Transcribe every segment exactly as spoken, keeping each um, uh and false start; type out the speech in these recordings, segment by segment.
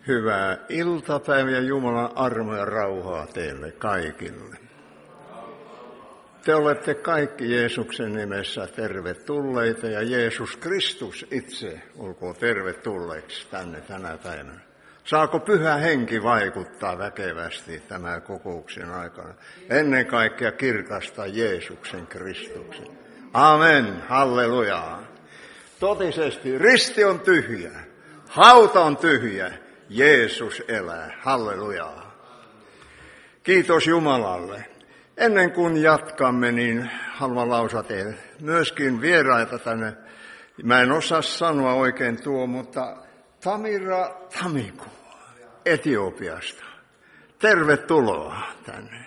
Hyvää iltapäivää ja Jumalan armoa ja rauhaa teille kaikille. Te olette kaikki Jeesuksen nimessä tervetulleita ja Jeesus Kristus itse olkoon tervetulleeksi tänne tänä päivänä. Saako Pyhä Henki vaikuttaa väkevästi tämän kokouksen aikana? Ennen kaikkea kirkastaa Jeesuksen Kristuksen. Amen, halleluja. Totisesti risti on tyhjä, hauta on tyhjä, Jeesus elää, halleluja. Kiitos Jumalalle. Ennen kuin jatkamme, niin haluan lausua teille myöskin vieraita tänne. Mä en osaa sanoa oikein tuo, mutta Tamira Tamiku Etiopiasta. Tervetuloa tänne.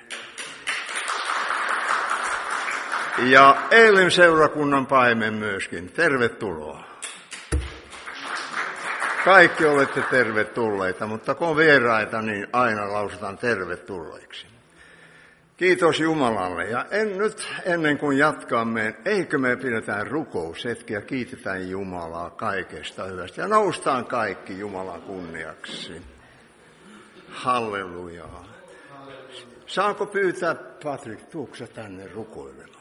Ja Eilen seurakunnan paimen myöskin. Tervetuloa. Kaikki olette tervetulleita, mutta kun on vieraita, niin aina lausutaan tervetulleiksi. Kiitos Jumalalle. Ja en nyt ennen kuin jatkamme, eikö me pidetään rukoushetki ja kiitetään Jumalaa kaikesta hyvästä. Ja noustaan kaikki Jumalan kunniaksi. Halleluja. Saanko pyytää, Patrik, tuuksa tänne rukoilemaan?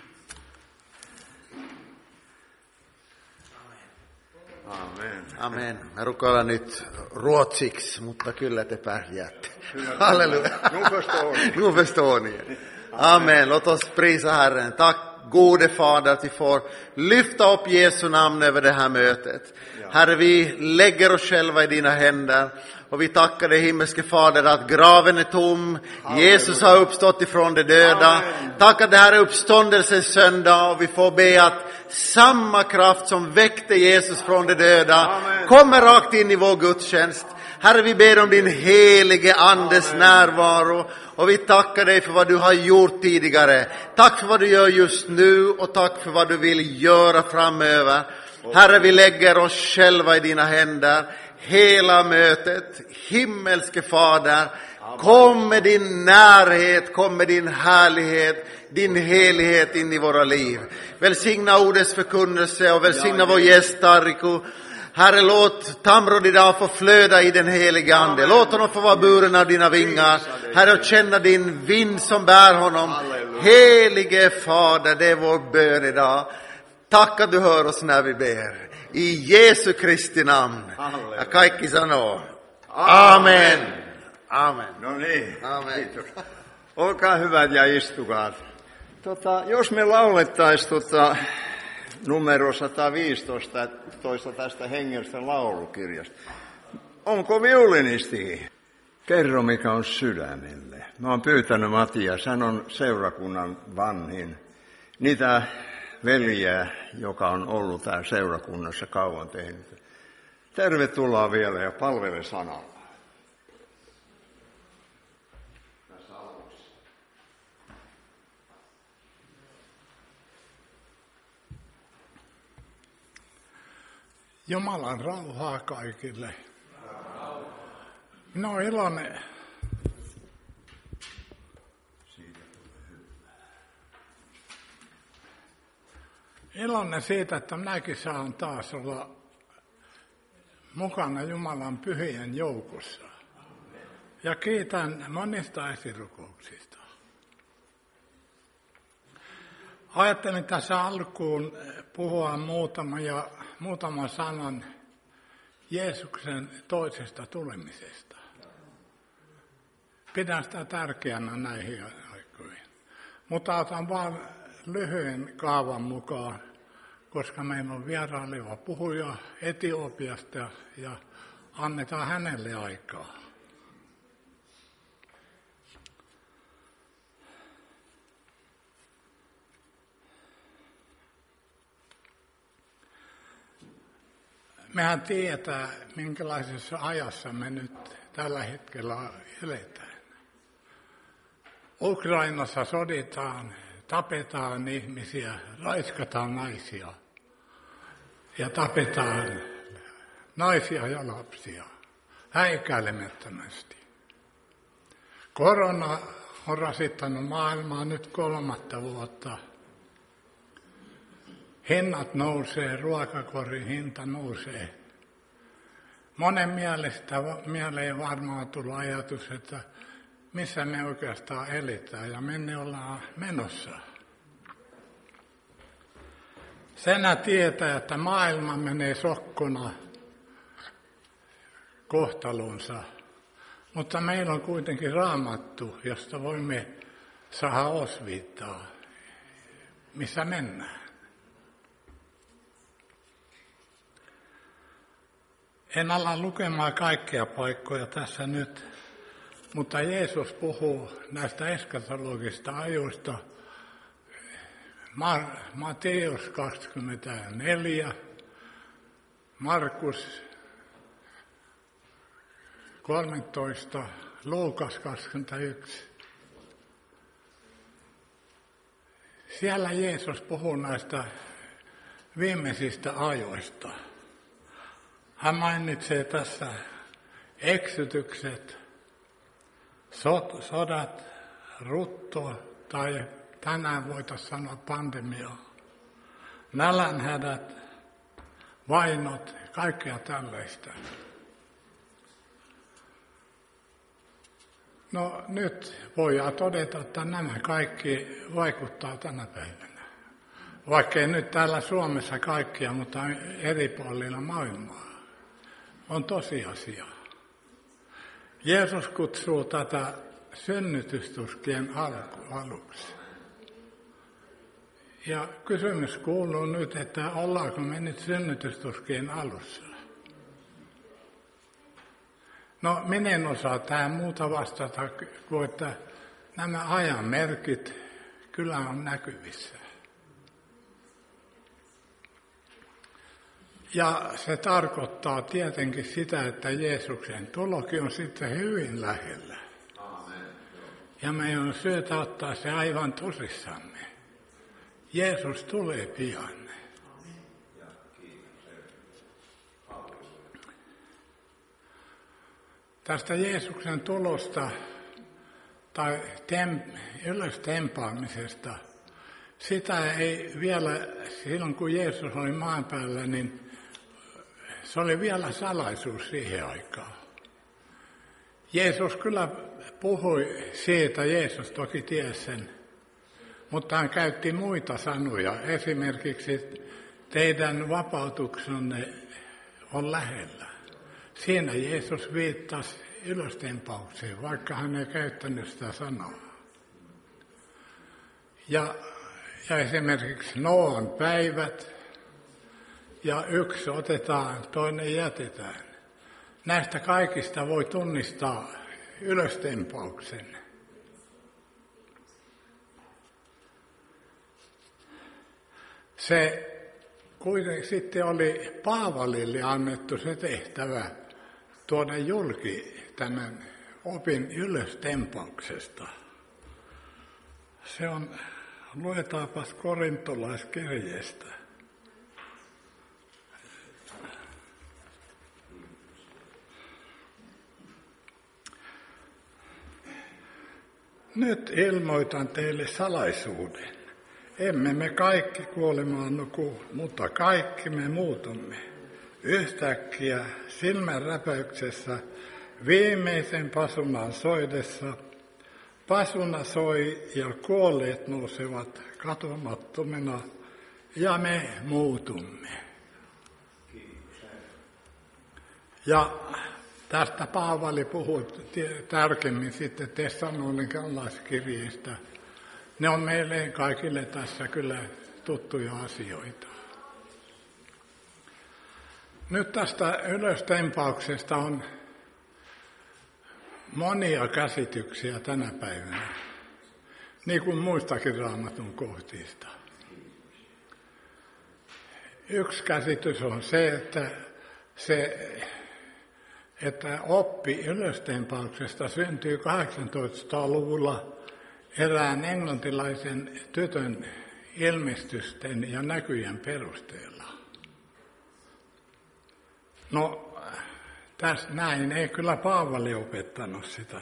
Amen. Amen. Mä rukoilen nyt ruotsiksi, mutta kyllä te pärjäätte. Halleluja. Nu förstår ni. Nu förstår ni. Amen. Låt oss prisa Herren. Tack gode Fader att vi får lyfta upp Jesu namn över det här mötet. Herre, vi lägger oss själva i dina händer. Och vi tackar dig, himmelske Fader, att graven är tom. Jesus har uppstått ifrån de döda. Amen. Tack att det här är uppståndelsens söndag. Och vi får be att samma kraft som väckte Jesus från de döda Amen. kommer rakt in i vår gudstjänst. Herre, vi ber om din helige andes Amen. närvaro. Och vi tackar dig för vad du har gjort tidigare. Tack för vad du gör just nu och tack för vad du vill göra framöver. Herre, vi lägger oss själva i dina händer. Hela mötet, himmelske Fader, kom med din närhet, kom med din härlighet, din helighet in i våra liv. Välsigna ordets förkunnelse och välsigna vår gäst Tariko. Herre, låt Tamrod idag få flöda i den heliga ande. Låt honom få vara buren av dina vingar. Herre, och känna din vind som bär honom. Helige Fader, det är vår bön idag. Tack att du hör oss när vi ber. I Jesu Kristi namn. Ja kaikki sanoo. Amen. Amen. No niin. Amen. Kiitos. Olkaa hyvät ja istukaa. Tota, jos me laulettaisiin tota, numero sata viisitoista toista tästä hengestä laulukirjasta. Onko viulinisti? Kerro, mikä on sydämelle. Mä oon pyytänyt Matias, hän on seurakunnan vanhin. Niitä veljeä, joka on ollut täällä seurakunnassa kauan tehnyt. Tervetuloa vielä ja palvele sanalla. Jumalan rauhaa kaikille. Minä olen iloinen. Iloinen siitä, että minäkin saan taas olla mukana Jumalan pyhien joukossa. Ja kiitän monista esirukouksista. Ajattelin tässä alkuun puhua muutama ja muutaman sanan Jeesuksen toisesta tulemisesta. Pidän sitä tärkeänä näihin aikoihin. Mutta otan vain lyhyen kaavan mukaan, koska meillä on vieraileva puhuja Etiopiasta ja annetaan hänelle aikaa. Mehän tiedetään, minkälaisessa ajassa me nyt tällä hetkellä eletään. Ukrainassa soditaan, tapetaan ihmisiä, raiskataan naisia ja tapetaan naisia ja lapsia häikäilemättömästi. Korona on rasittanut maailmaa nyt kolmatta vuotta. Hinnat nousee, ruokakorin hinta nousee. Monen mielestä mieleen varmaan tullut ajatus, että missä me oikeastaan eletään ja minne ollaan menossa. Senä tietää, että maailma menee sokkona kohtalonsa, mutta meillä on kuitenkin Raamattu, josta voimme saada osviittaa, missä mennään. En ala lukemaan kaikkia paikkoja tässä nyt, mutta Jeesus puhuu näistä eskatologisista ajoista. Matteus kaksikymmentäneljä, Markus kolmetoista, Luukas kaksikymmentäyksi. Siellä Jeesus puhuu näistä viimeisistä ajoista. Hän mainitsee tässä eksytykset, sot, sodat, rutto tai tänään voitaisiin sanoa pandemia, nälänhädät, vainot, kaikkea tällaista. No nyt voidaan todeta, että nämä kaikki vaikuttaa tänä päivänä. Vaikkei nyt täällä Suomessa kaikkia, mutta eri puolilla maailmaa. On tosiasia. Jeesus kutsuu tätä synnytystuskien alku, aluksi. Ja kysymys kuuluu nyt, että ollaanko me nyt synnytystuskien alussa? No, minä en osaa tähän muuta vastata, kuin että nämä ajan merkit kyllä on näkyvissä. Ja se tarkoittaa tietenkin sitä, että Jeesuksen tulokin on sitten hyvin lähellä. Ja meidän on syytä ottaa se aivan tosissamme. Jeesus tulee pian. Tästä Jeesuksen tulosta tai tem, ylöstempaamisesta, sitä ei vielä, silloin kun Jeesus oli maan päällä, niin se oli vielä salaisuus siihen aikaan. Jeesus kyllä puhui siitä, Jeesus toki tiesi sen, mutta hän käytti muita sanoja. Esimerkiksi teidän vapautuksenne on lähellä. Siinä Jeesus viittasi ylöstempaukseen, vaikka hän ei käyttänyt sitä sanaa. Ja, ja esimerkiksi Noan päivät, ja yksi otetaan, toinen jätetään. Näistä kaikista voi tunnistaa ylöstempauksen. Se kuitenkin sitten oli Paavalille annettu se tehtävä tuoda julki tämän opin ylöstempauksesta. Se on, luetaapas korintolaiskirjeestä. Nyt ilmoitan teille salaisuuden. Emme me kaikki kuolemaan nuku, mutta kaikki me muutumme. Yhtäkkiä silmänräpäyksessä viimeisen pasunan soidessa pasuna soi ja kuolleet nousevat katomattomina ja me muutumme. Ja tästä Paavali puhuu tarkemmin sitten Tessalonikalaiskirjeistä. Ne on meille kaikille tässä kyllä tuttuja asioita. Nyt tästä ylöstempauksesta on monia käsityksiä tänä päivänä, niin kuin muistakin Raamatun kohdista. Yksi käsitys on se, että, se, että oppi ylöstempauksesta syntyy kahdeksantoistasadaluvulla erään englantilaisen tytön ilmestysten ja näkyjen perusteella. No, tässä näin ei kyllä Paavali opettanut sitä.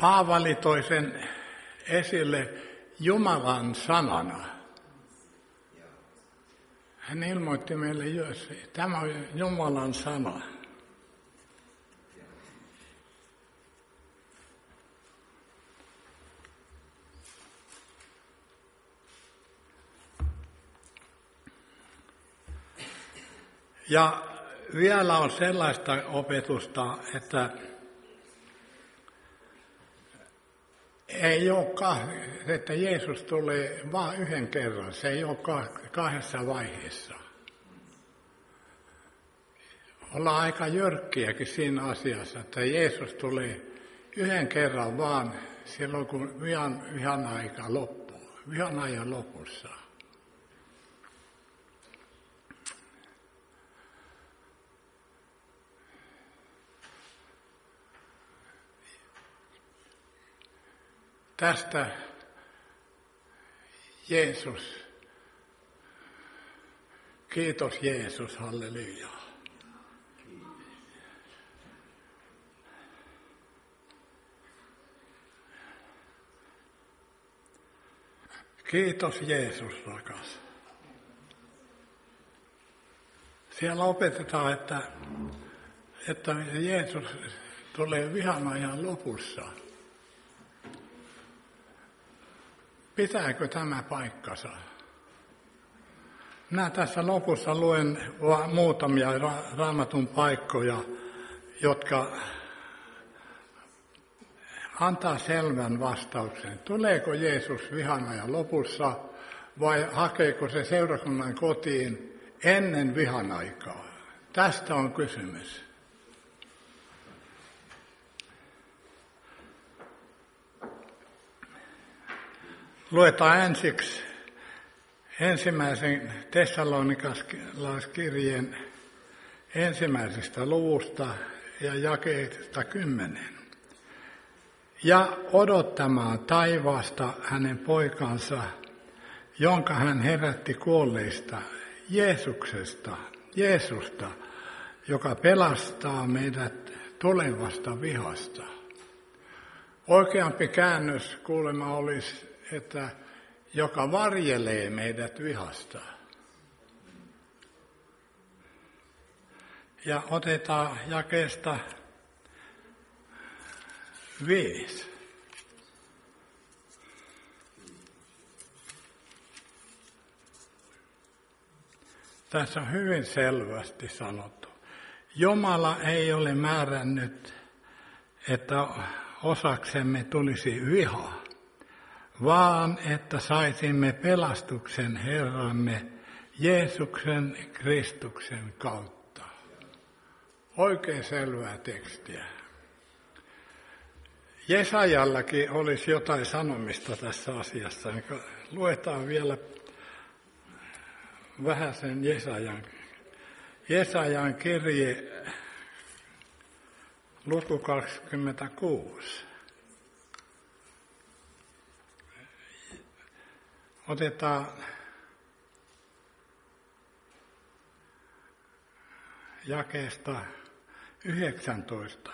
Paavali toi sen esille Jumalan sanana. Hän ilmoitti meille, että tämä on Jumalan sana. Ja vielä on sellaista opetusta, että ei ole, että Jeesus tulee vain yhden kerran, se ei ole kahdessa vaiheessa. Ollaan aika jyrkkiäkin siinä asiassa, että Jeesus tulee yhden kerran vaan silloin, kun vihan, vihan aika loppuu, vihan ajan lopussa. Tästä Jeesus, kiitos Jeesus, halleluja. Kiitos Jeesus, rakas. Siellä opetetaan, että, että Jeesus tulee vihan ajan lopussa. Pitääkö tämä paikkansa? Minä tässä lopussa luen muutamia ra- raamatun paikkoja, jotka antaa selvän vastauksen. Tuleeko Jeesus vihan ajan lopussa vai hakeeko se seurakunnan kotiin ennen vihan aikaa? Tästä on kysymys. Luetaan ensiksi ensimmäisen Tessalonikalaiskirjeen ensimmäisestä luvusta ja jakeesta kymmenen. Ja odottamaan taivaasta hänen poikansa, jonka hän herätti kuolleista, Jeesuksesta, Jeesusta, joka pelastaa meidät tulevasta vihasta. Oikeampi käännös kuulemma olisi, että joka varjelee meidät vihasta. Ja otetaan jakeesta viisi. Tässä on hyvin selvästi sanottu. Jumala ei ole määrännyt, että osaksemme tulisi viha, vaan että saisimme pelastuksen Herramme Jeesuksen Kristuksen kautta. Oikein selvää tekstiä. Jesajallakin olisi jotain sanomista tässä asiassa. Luetaan vielä vähän sen Jesajan. Jesajan kirje, luku kaksikymmentäkuusi. Otetaan jakeesta yhdeksäntoista.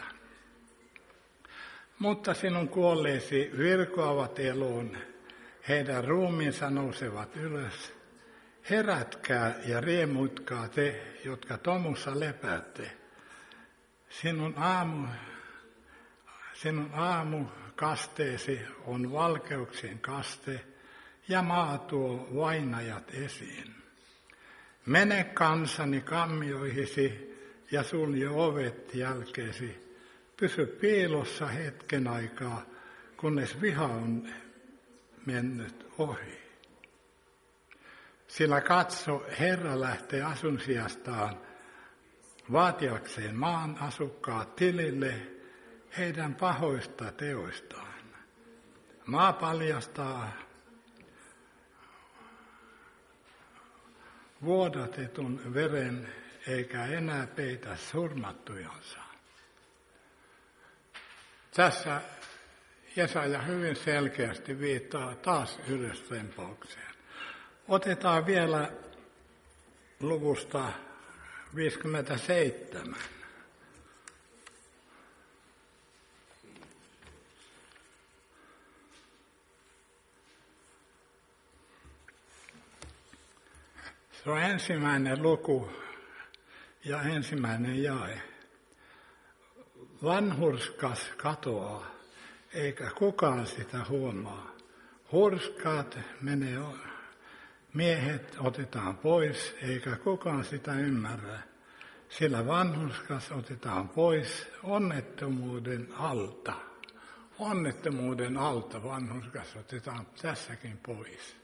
Mutta sinun kuolleesi virkoavat eloon, heidän ruumiinsa nousevat ylös. Herätkää ja riemuitkaa te, jotka tomussa lepäätte. Sinun aamu, sinun aamu kasteesi on valkeuksien kaste, ja maa tuo vainajat esiin. Mene kansani kammioihisi ja sulje ovet jälkeesi. Pysy piilossa hetken aikaa, kunnes viha on mennyt ohi. Sillä katso, Herra lähtee asunsijastaan vaatiakseen maan asukkaat tilille heidän pahoista teoistaan. Maa paljastaa vuodatetun veren eikä enää peitä surmattujansa. Tässä Jesaja hyvin selkeästi viittaa taas ylöstempaukseen. Otetaan vielä luvusta viisikymmentäseitsemän. Se on ensimmäinen luku ja ensimmäinen jae. Vanhurskas katoaa, eikä kukaan sitä huomaa. Hurskaat menee, miehet otetaan pois, eikä kukaan sitä ymmärrä. Sillä vanhurskas otetaan pois onnettomuuden alta. Onnettomuuden alta vanhurskas otetaan tässäkin pois.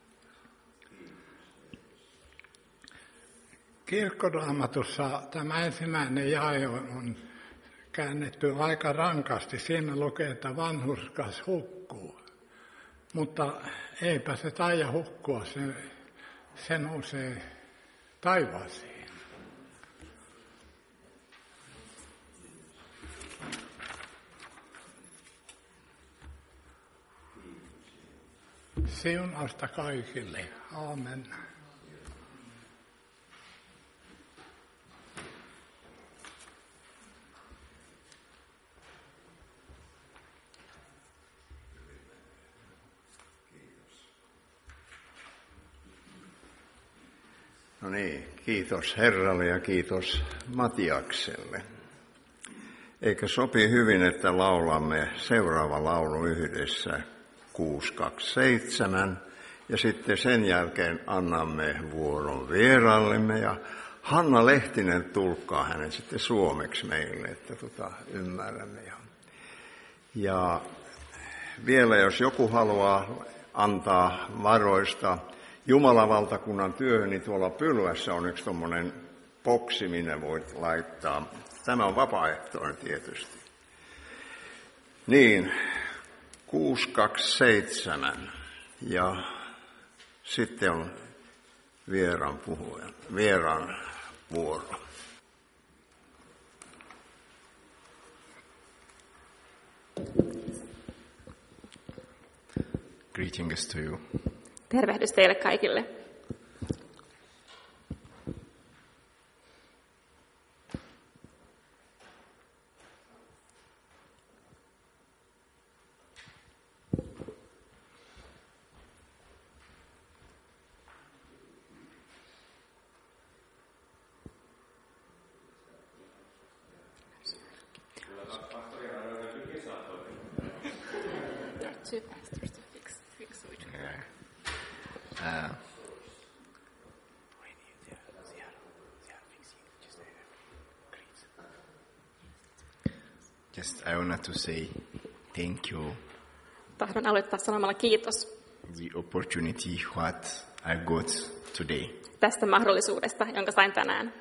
Kirkkoraamatussa tämä ensimmäinen jae on käännetty aika rankasti. Siinä lukee, että vanhurskas hukkuu. Mutta eipä se taida hukkua, se, se nousee taivaaseen. Siunausta kaikille. Aamen. No niin, kiitos Herralle ja kiitos Matiakselle. Eikö sopi hyvin, että laulamme seuraava laulu yhdessä kuusi kaksi seitsemän ja sitten sen jälkeen annamme vuoron vieraallemme ja Hanna Lehtinen tulkkaa hänen sitten suomeksi meille, että tota, ymmärrämme. Ja, ja vielä jos joku haluaa antaa varoista Jumalan valtakunnan työhön, niin tuolla Pylvässä on yksi tommoinen boksi, minne voit laittaa. Tämä on vapaaehtoinen tietysti. Niin, kuusi kaksi seitsemän ja sitten on vieraan puhujan, vieraan vuoro. Greetings to you. Tervehdys teille kaikille. Uh, just I wanted to say thank you Tahdon aloittaa sanomalla kiitos the opportunity what I got today. tästä mahdollisuudesta, jonka sain tänään.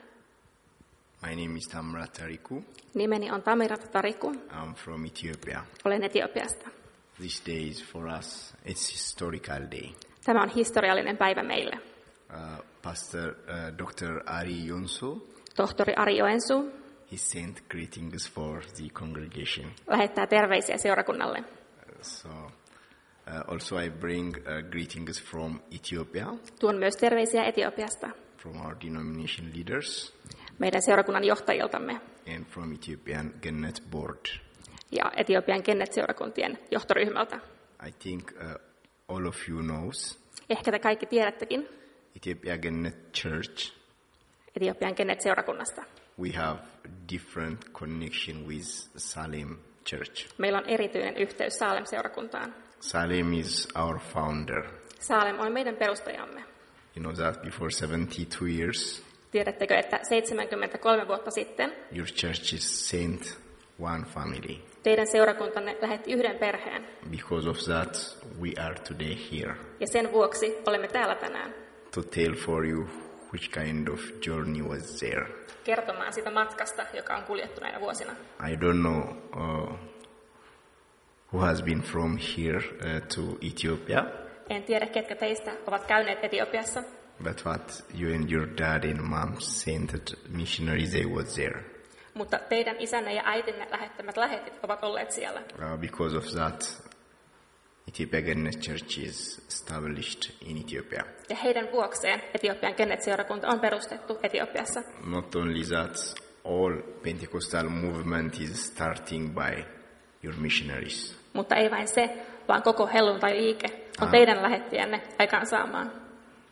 My name is Tamra Tariku. Nimeni on Tamirat Tariku. I'm from Ethiopia. Olen Etiopiasta. This day is for us, it's historical day. Tämä on historiallinen päivä meille. Uh, Pastor uh, doctor Ari Jonsu, Tohtori Ari Joensuu he sent greetings for the congregation. lähettää terveisiä seurakunnalle. Uh, so uh, also I bring uh, greetings from Ethiopia, Tuon myös terveisiä Etiopiasta, from our denomination leaders, meidän seurakunnan johtajiltamme and from Ethiopian Gennet Board. ja Etiopian Kennet-seurakuntien johtoryhmältä. I think uh, all of you knows Ehkä te kaikki tiedättekin Ethiopia Gennet Church. Etiopian Kennet-seurakunnasta. We have different connection with Salem Church. Meillä on erityinen yhteys Saalem-seurakuntaan. Salem is our founder. Saalem on meidän perustajamme. You know that before seventy-two years, Tiedättekö, että seitsemänkymmentäkolme vuotta sitten your church is sent one family. teidän seurakuntanne lähetti yhden perheen, Because of that, we are today here ja sen vuoksi olemme täällä tänään to tell for you which kind of journey was there. kertomaan siitä matkasta, joka on kuljettu näinä vuosina. I don't know uh, who has been from here uh, to Ethiopia, En tiedä, ketkä teistä ovat käyneet Etiopiassa, but what you and your dad and mom sent missionaries, they was there. mutta teidän isänne ja äitinne lähettämät lähetit ovat olleet siellä. Uh, because of that, Ethiopia Gennet Church is established in Ethiopia. Ja heidän vuokseen Etiopian Kennet-seurakunta on perustettu Etiopiassa. Not only that, all Pentecostal movement is starting by your missionaries. Mutta ei vain se, vaan koko helluntai-liike on Ah. teidän lähettiänne aikaansaamaan.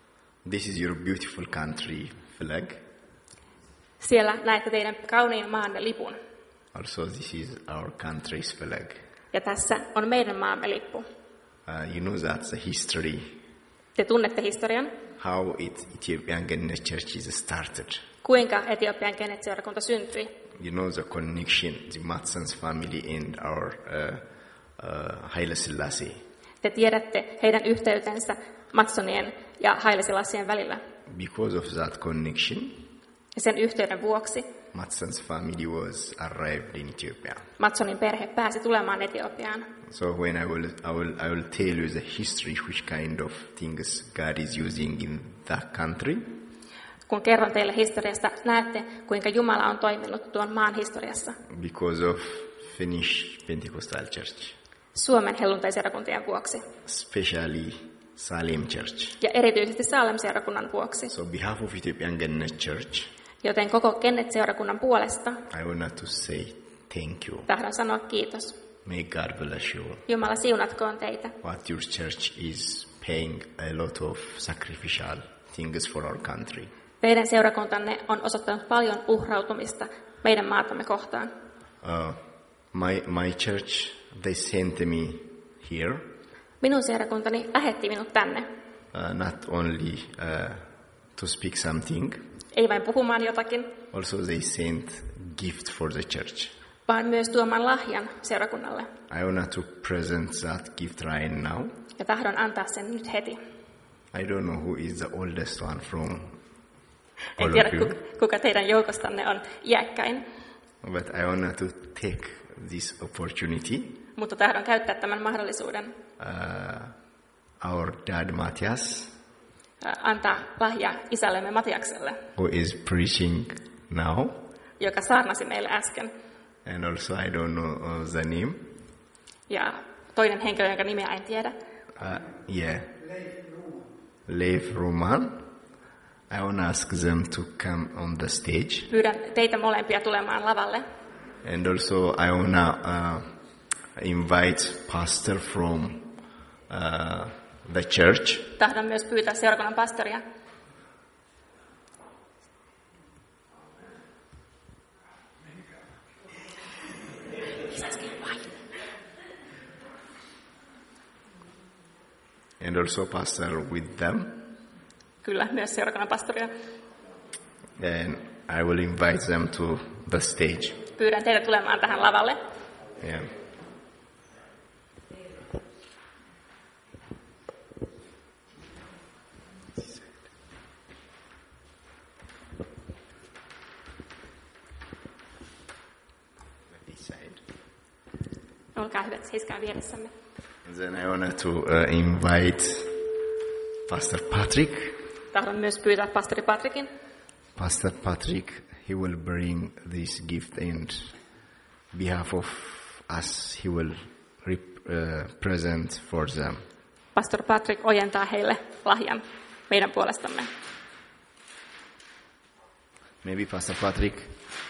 This is your beautiful country flag. Siellä näette teidän kauniin maanne lipun. Also, this is our country's flag. Ja tässä on meidän maamme lippu. Uh, you know that's the history, Te tunnette historian, how it Ethiopian Gennet Church is started. kuinka Etiopian Kennet-seurakunta syntyi. You know the connection, the Matsans family and our uh, uh, Haile Selassie. Te tiedätte heidän yhteytensä Matsonien ja Haile Selassien välillä. Because of that connection, Ja sen yhteyden vuoksi Matsans family was arrived in Ethiopia. Matsonin perhe pääsi tulemaan Etiopiaan. So when I will, I will, I will tell you the history, which kind of things God is using in that country. Kun kerron teille historiasta, näette, kuinka Jumala on toiminut tuon maan historiassa. Because of Finnish Pentecostal Church, Suomen helluntai-seurakuntien vuoksi especially Salem Church. ja erityisesti Salem-seurakunnan vuoksi. So, on behalf of Ethiopian Gennet Church, Joten koko Kennet-seurakunnan puolesta I want to say thank you. tahdon sanoa kiitos. May God bless you. Jumala siunatkoon teitä. What your church is paying a lot of sacrificial things for our country. Teidän seurakuntanne on osoittanut paljon uhrautumista meidän maatamme kohtaan. Uh, my my church, they sent me here, Minun seurakuntani lähetti minut tänne. uh, not only uh, to speak something, Ei vain puhumaan jotakin, also they sent gift for the church. vaan myös tuomaan lahjan seurakunnalle. I want to present that gift right now. Ja tahdon antaa sen nyt heti. I don't know who is the oldest one from En all tiedä, of you, kuka, kuka teidän joukostanne on iäkkäin, but I want to take this opportunity. mutta tahdon käyttää tämän mahdollisuuden Uh, our dad Matthias, ää, antaa lahja isällemme Matiakselle, who is preaching now, joka saarnasi meille äsken. and also I don't know uh, the name. Ja toinen henkilö, jonka nimeä en tiedä, Uh, yeah, Leif Roman. I want to ask them to come on the stage, pyydän teitä molempia tulemaan lavalle. and also I want to uh, invite pastor from uh, the church. Tahdon myös pyytää seurakunnan pastoria. And also pastor with them. Kyllä, myös seurakunnan pastoria. And I will invite them to the stage. Pyydän teitä tulemaan tähän lavalle. Yeah. Olkaa hyvät, seiskää vieressämme. Then I wanted to uh, invite Pastor Patrick. Tahdon myös pyytää pastori Patrikin. Pastor Patrick, he will bring this gift, and behalf of us, he will rep- uh, present for them. Pastor Patrick ojentaa heille lahjan meidän puolestamme. Maybe Pastor Patrick.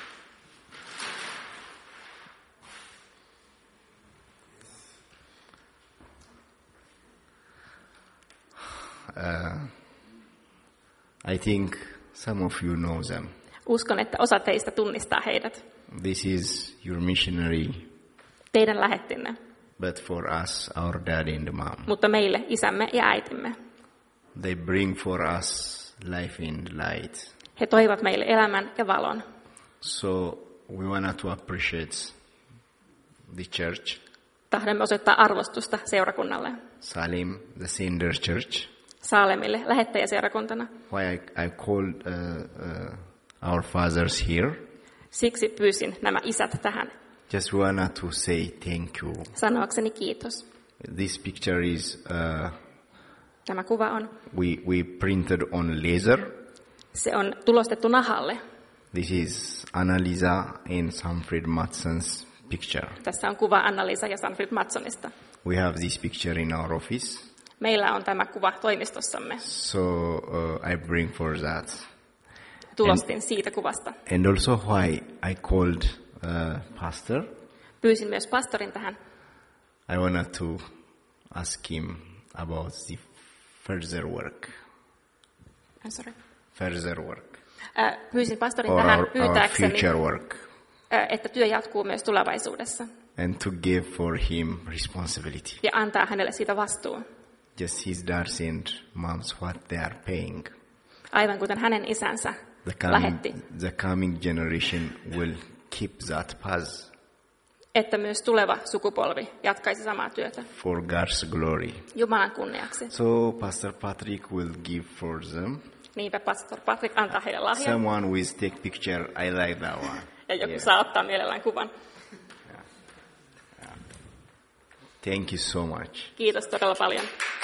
Uh, I think some of you know them. Uskon, että osa teistä tunnistaa heidät. This is your missionary, Teidän lähettinne, but for us, our dad and mom. mutta meille isämme ja äitimme. They bring for us life and light. He toivat meille elämän ja valon. So we want to appreciate the church, Tahdomme osoittaa arvostusta seurakunnalle. Salem, the Sender Church. Saalemille lähettäjäseurakuntana. Why I, I called uh, uh, our fathers here. Siksi pyysin nämä isät tähän Just wanted to say thank you. sanoakseni kiitos. This picture is uh, Tämä kuva on, we we printed on laser. se on tulostettu nahalle. This is Annalisa and Sanfrid Matson's picture. Tässä on kuva Anna-Liisa ja Sanfrid Matsonista. We have this picture in our office. Meillä on tämä kuva toimistossamme. So uh, I bring for that. Tulostin siitä kuvasta. And also why I called uh, pastor. Pyysin myös pastorin tähän. I wanted to ask him about the further work. I'm sorry. further work Ää, Pyysin pastorin or tähän our, our pyytääkseni, future work, ää, että työ jatkuu myös tulevaisuudessa and to give for him responsibility. ja antaa hänelle siitä vastuu. Just his dads and moms, what they are paying. Aivan kuten hänen isänsä The coming, lähetti, the coming generation will keep that path että myös tuleva sukupolvi jatkaisi samaa työtä for God's glory. Jumalan kunniaksi. So Pastor Patrick will give for them. Niinpä pastor Patrick antaa heille lahjan Someone will take picture. I like that one. ja joku Yeah. saa ottaa mielellään kuvan. Thank you so much. Kiitos todella paljon.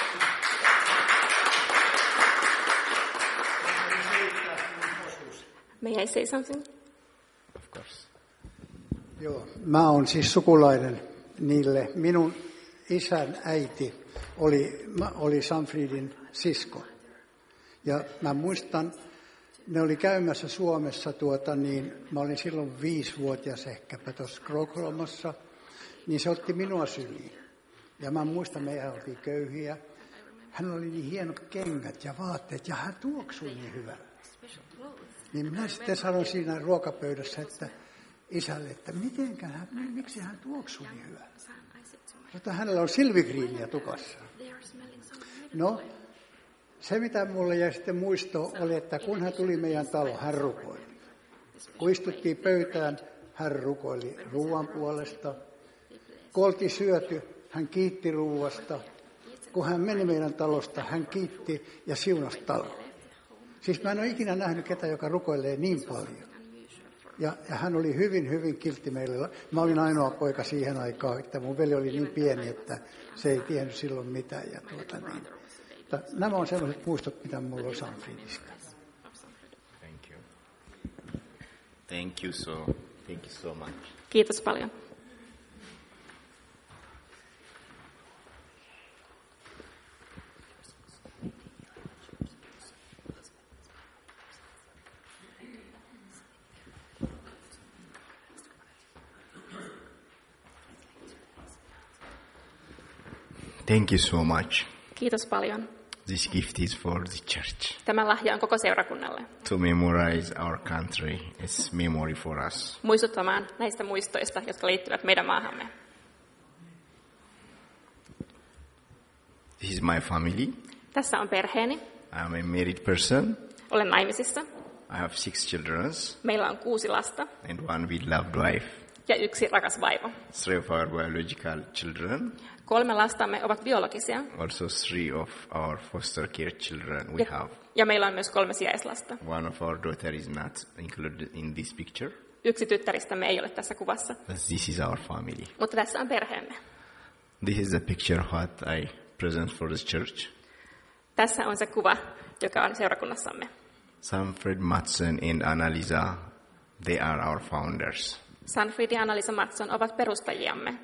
May I say something? Of course. Joo, mä oon siis sukulainen niille. Minun isän äiti oli, oli Sanfridin sisko. Ja mä muistan, ne oli käymässä Suomessa, tuota, niin mä olin silloin viisivuotias ehkäpä tuossa Krokolmassa, niin se otti minua syliin. Ja mä muistan, meidän oltiin köyhiä. Hän oli niin hienot kengät ja vaatteet ja hän tuoksui niin hyvältä. Niin minä sitten sanoin siinä ruokapöydässä, että isälle, että mitenkä hän, miksi hän tuoksui niin hyvältä. Mutta hänellä on silvikriiniä tukassa. No, se mitä mulle jäi sitten muisto oli, että kun hän tuli meidän talo, hän rukoili. Kun istuttiin pöytään, hän rukoili ruoan puolesta. Kun oltiin syöty, hän kiitti ruuasta. Kun hän meni meidän talosta, hän kiitti ja siunasi taloa. Siis mä en ole ikinä nähnyt ketään, joka rukoilee niin paljon. Ja, ja hän oli hyvin, hyvin kiltti meille. Mä olin ainoa poika siihen aikaan, että mun veli oli niin pieni, että se ei tiennyt silloin mitään. Ja tuota niin. Mutta nämä on sellaiset muistot, mitä mulla on Sanfridista. Thank you. Thank you so. Thank you so much. Kiitos paljon. Thank you so much. Kiitos paljon. This gift is for the church. Tämä lahja on koko seurakunnalle. To memorize our country. It's memory for us. Muistuttamaan näistä muistoista, jotka liittyvät meidän maahamme. This is my family. Tässä on perheeni. I am a married person. Olen naimisissa. I have six children Meillä on kuusi lasta and one beloved wife. ja yksi rakas vaimo. Three of our biological children. Kolme lastamme ovat biologisia. Also three of our foster care children we Ja, have. ja meillä on myös kolme sijaislasta. One of our daughter is not included in this picture. Yksi tyttäristämme ei ole tässä kuvassa, But this is our family. mutta tässä on perheemme. This is the picture what I present for the church. Tässä on se kuva, joka on seurakunnassamme. Sanfred Matson and Annalisa, they are our founders. Sanfrid ja Annalisa Matson ovat perustajiamme.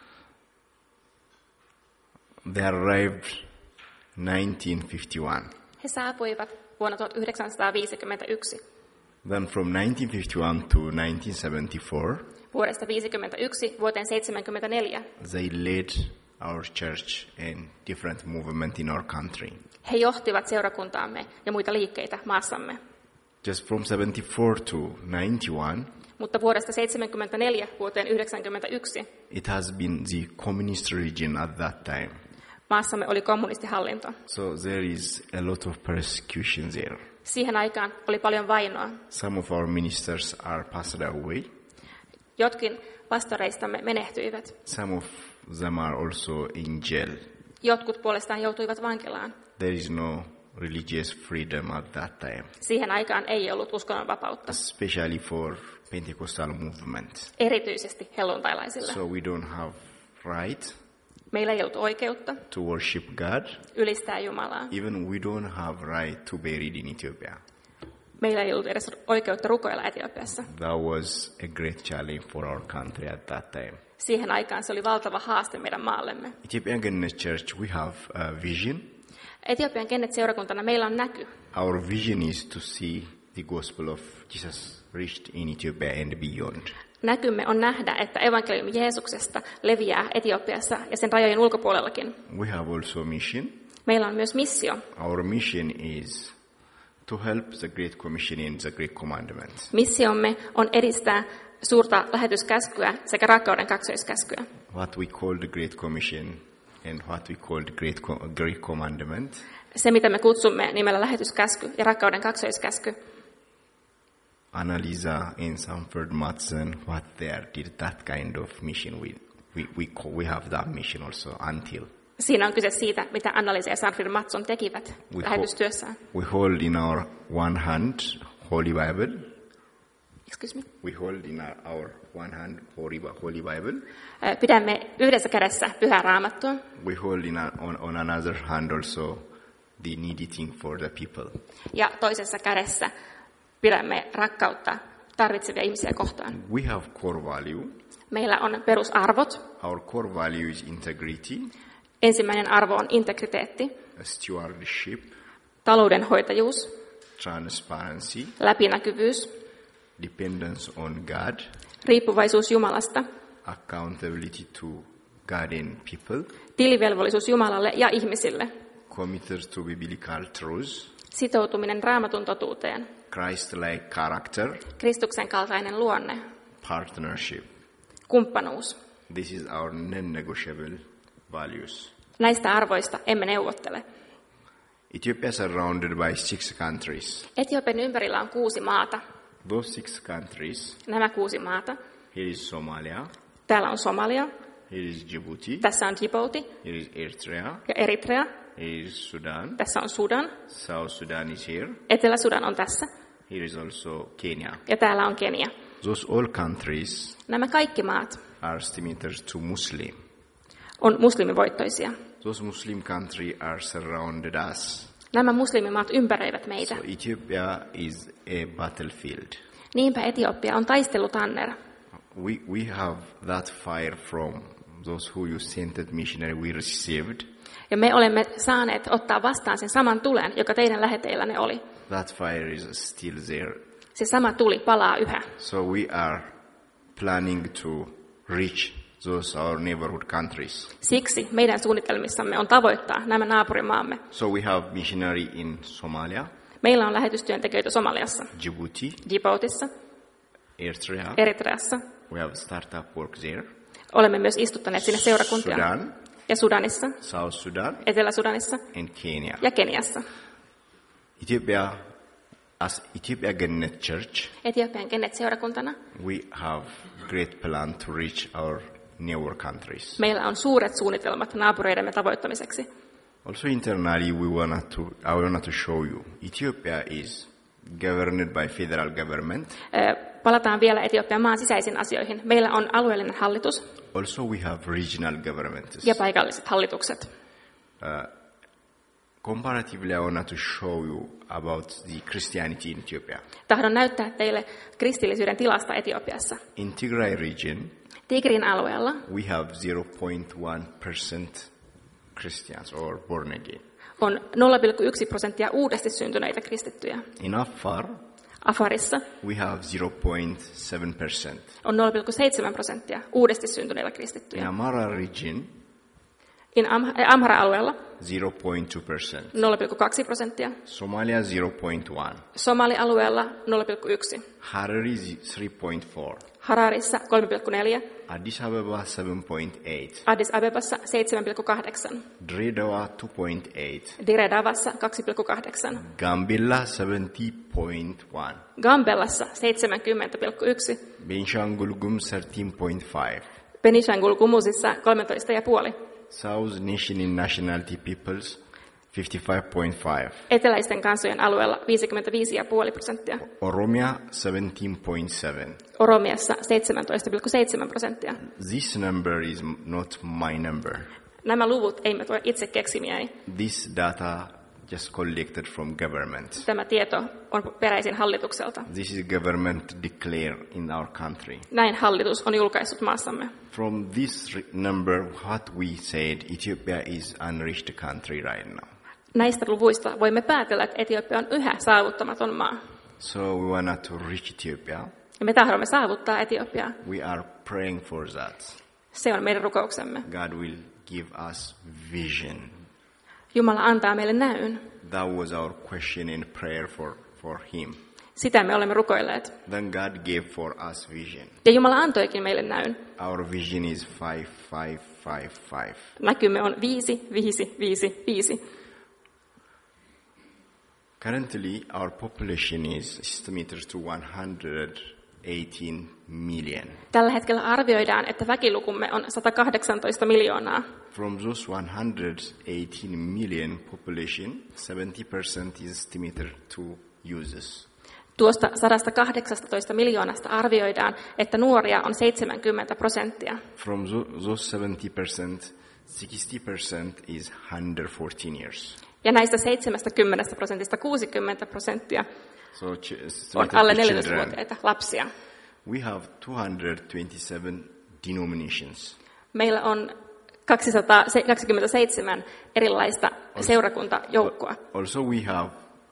They arrived nineteen fifty-one. He saapuivat vuonna tuhatyhdeksänsataaviisikymmentäyksi. Then from nineteen fifty-one to nineteen seventy-four, Vuodesta viisikymmentäyksi vuoteen seitsemänkymmentäneljä they led our church in different movement in our country. he johtivat seurakuntaamme ja muita liikkeitä maassamme. Just from seventy-four to ninety-one, Mutta vuodesta seitsemänkymmentäneljä vuoteen yhdeksänkymmentäyksi it has been the communist region at that time. maassamme oli kommunistihallinto. So there is a lot of persecution there. Siihen aikaan oli paljon vainoa. Some of our ministers are passed away. Jotkin pastoreistamme menehtyivät. Some of them are also in jail. Jotkut puolestaan joutuivat vankilaan. There is no religious freedom at that time, Siihen aikaan ei ollut uskonnonvapautta, especially for Pentecostal movement. erityisesti helluntailaisille. So we don't have right Meillä ei ollut oikeutta to worship God. ylistää Jumalaa. Even we don't have right to buried in Ethiopia. Meillä ei ollut edes oikeutta rukoilla Etiopiassa. That was a great challenge for our country at that time. Siihen aikaan se oli valtava haaste meidän maallemme. Ethiopian Kenneth Church, we have a vision. Etiopian Kennet-seurakuntana meillä on näky. Our vision is to see the gospel of Jesus reached in Ethiopia and beyond. Näkymme on nähdä, että evankeliumi Jeesuksesta leviää Etiopiassa ja sen rajojen ulkopuolellakin. We have also a mission. Meillä on myös missio. Our mission is to help the Great Commission in the Great Commandment. Missiomme on edistää suurta lähetyskäskyä sekä rakkauden kaksoiskäskyä. What we call the Great Commission and what we call the Great, Co- Great Commandment. Se, mitä me kutsumme nimellä lähetyskäsky ja rakkauden kaksoiskäsky. Annalisa and Sanford Matson, what they are, did that kind of mission. We, we, we, call, we have that mission also until. Siinä on kyse siitä, mitä Annalisa ja Sanford Matson tekivät We lähetystyössään. We hold in our one hand Holy Bible. Excuse me. We hold in our, our one hand Holy, Holy Bible. Ö, Pidämme yhdessä kädessä pyhää raamattua. We hold in our, on, on another hand also the needy thing for the people. Ja toisessa kädessä pidämme rakkautta tarvitsevia ihmisiä kohtaan. We have core value. Meillä on perusarvot. Our core value is integrity, Ensimmäinen arvo on integriteetti, stewardship, taloudenhoitajuus, transparency, läpinäkyvyys, dependence on God, riippuvaisuus Jumalasta, accountability to God and people, tilivelvollisuus Jumalalle ja ihmisille, committed to biblical truths, sitoutuminen raamatun totuuteen, Christ-like character, Kristuksen kaltainen luonne, partnership. kumppanuus. This is our non-negotiable values. Näistä arvoista emme neuvottele. Ethiopia is surrounded by six countries. Etiopian ympärillä on kuusi maata. Those six countries, Nämä kuusi maata. here is Somalia, Täällä on Somalia, here is Djibouti, tässä on Djibouti here is Eritrea, ja Eritrea, here is Sudan, tässä on Sudan, South Sudan is here, Etelä-Sudan on tässä here is also Kenya. ja täällä on Kenia. Those all countries Nämä kaikki maat are estimated to Muslim. on muslimivoittoisia. Those Muslim countries are surrounded us. Nämä muslimimaat ympäröivät meitä. So Ethiopia is a battlefield. Niinpä Etiopia on taistelutanner. We, we have that fire from those who you sent that missionary we received. Ja me olemme saaneet ottaa vastaan sen saman tulen, joka teidän läheteillänne oli. That fire is still there. Se sama tuli palaa yhä. So we are planning to reach those our neighborhood countries. Siksi meidän suunnitelmissamme on tavoittaa nämä naapurimaamme. So we have missionary in Somalia, Meillä on lähetystyöntekijöitä Somaliassa, Djibouti, Djiboutissa, Eritrea. Eritreassa. We have startup work there. Olemme myös istuttaneet sinne seurakuntia. Sudan, Ja Sudanissa, South Sudan, Etelä-Sudanissa and Kenya. ja Keniassa. Ethiopia, as Ethiopia Gennet Church, Etiopian Kennet-seurakuntana we have great plan to reach our neighbor countries. meillä on suuret suunnitelmat naapureidemme tavoittamiseksi. Also internally, we want to, I want to show you, Ethiopia is governed by federal government. Ö, Palataan vielä Etiopian maan sisäisiin asioihin. Meillä on alueellinen hallitus Also, we have regional governments. ja paikalliset hallitukset. Comparatively, I want to show you about the Christianity in Ethiopia. Tahdon näyttää teille kristillisyyden tilasta Etiopiassa. In Tigray region, Tigrin alueella we have zero point one percent Christians or born again. on nolla pilkku yksi prosenttia uudesti syntyneitä kristittyjä. In Afar, Afarissa we have zero point seven percent. on nolla pilkku seitsemän prosenttia uudesti syntyneitä In kristittyjä. Amhara region, In Am- Amhara-alueella zero point two percent. nolla pilkku kaksi prosenttia. Somalia, zero point one. Somali-alueella nolla pilkku yksi. Harare, three point four. Hararissa kolme pilkku neljä. Addis Ababa, seven point eight. Addis Abebassa seitsemän pilkku kahdeksan. Dredawa, two point eight. Diredavassa kaksi pilkku kahdeksan. Gambella, seventy point one. Gambellassa seitsemänkymmentä pilkku yksi. Benishangul Gum, thirteen point five. Benishangul Gumusissa kolmetoista pilkku viisi. South Nation in Nationality Peoples, fifty-five point five. Eteläisten kansojen alueella viisikymmentäviisi pilkku viisi prosenttia. Oromia, seventeen point seven. Oromiassa seitsemäntoista pilkku seitsemän prosenttia. This number is not my number. Nämä luvut emme tule itse keksimiäni. This data just collected from government. Tämä tieto on peräisin hallitukselta. This is government declare in our country. Näin hallitus on julkaissut maassamme. From this re- number, what we said, Ethiopia is unreached country right now. Näistä luvuista voimme päätellä, että Etiopia on yhä saavuttamaton maa. So we want to reach Ethiopia. Ja me tahdomme saavuttaa Etiopiaa. We are praying for that. Se on meidän rukouksemme. God will give us vision. Jumala antaa meille näyn. That was our question in prayer for, for him. Sitä me olemme rukoilleet. Then God gave for us vision. Ja Jumala antoikin meille näyn. Our vision is five, five, five, five. Näkymme on viisi, viisi, viisi, viisi. Currently, our population is estimated to one hundred eighteen million. Tällä hetkellä arvioidaan, että väkilukumme on sata kahdeksantoista miljoonaa. From those one hundred eighteen million population, seventy percent is estimated to users. Tuosta sata kahdeksantoista miljoonasta arvioidaan, että nuoria on seitsemänkymmentä prosenttia. From those seventy percent, sixty percent is under fourteen years. Ja näistä seitsemänkymmentä prosentista kuusikymmentä prosenttia So, on alle neljätoistavuotiaita lapsia. We have two hundred twenty-seven denominations. Meillä on kaksisataakaksikymmentäseitsemän erilaista seurakuntajoukkoa. Also we have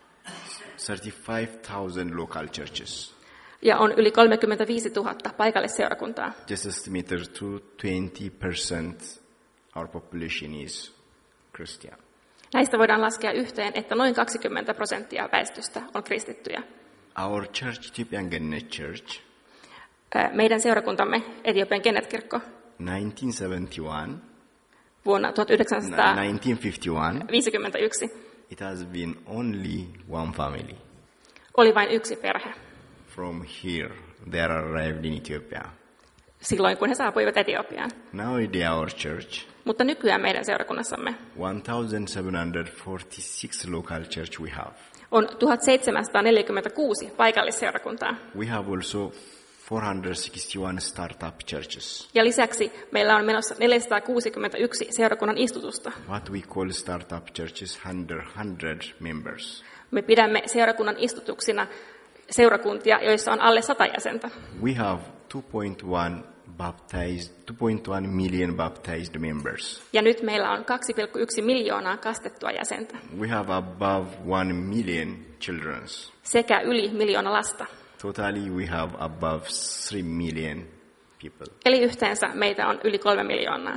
thirty-five thousand local churches. Ja on yli kolmekymmentäviisituhatta paikallisseurakuntaa. Just estimated to twenty percent our population is Christian. Näistä voidaan laskea yhteen, että noin kaksikymmentä prosenttia väestöstä on kristittyjä. Our church, Ethiopian Gennet Church, meidän seurakuntamme, Etiopian Gennet-kirkko, nineteen seventy-one, vuonna nineteen fifty-one, tuhatyhdeksänsataaviisikymmentäyksi, it has been only one family. Oli vain yksi perhe. From here, they arrived in Ethiopia. Silloin, kun he saapuivat Etiopiaan. Nowadays our church, Mutta nykyään meidän seurakunnassamme one thousand seven hundred forty-six local church we have. on tuhatseitsemänsataaneljäkymmentäkuusi paikallisseurakuntaa. We have also four hundred sixty-one startup churches. Ja lisäksi meillä on menossa neljäsataakuusikymmentäyksi seurakunnan istutusta. What we call startup churches, under one hundred members. Me pidämme seurakunnan istutuksina seurakuntia, joissa on alle sata jäsentä. We have two point one baptized, two point one million baptized members. Ja nyt meillä on kaksi pilkku yksi miljoonaa kastettua jäsentä. We have above one million children. Sekä yli miljoona lasta. Totally we have above three million people. Eli yhteensä meitä on yli kolme miljoonaa.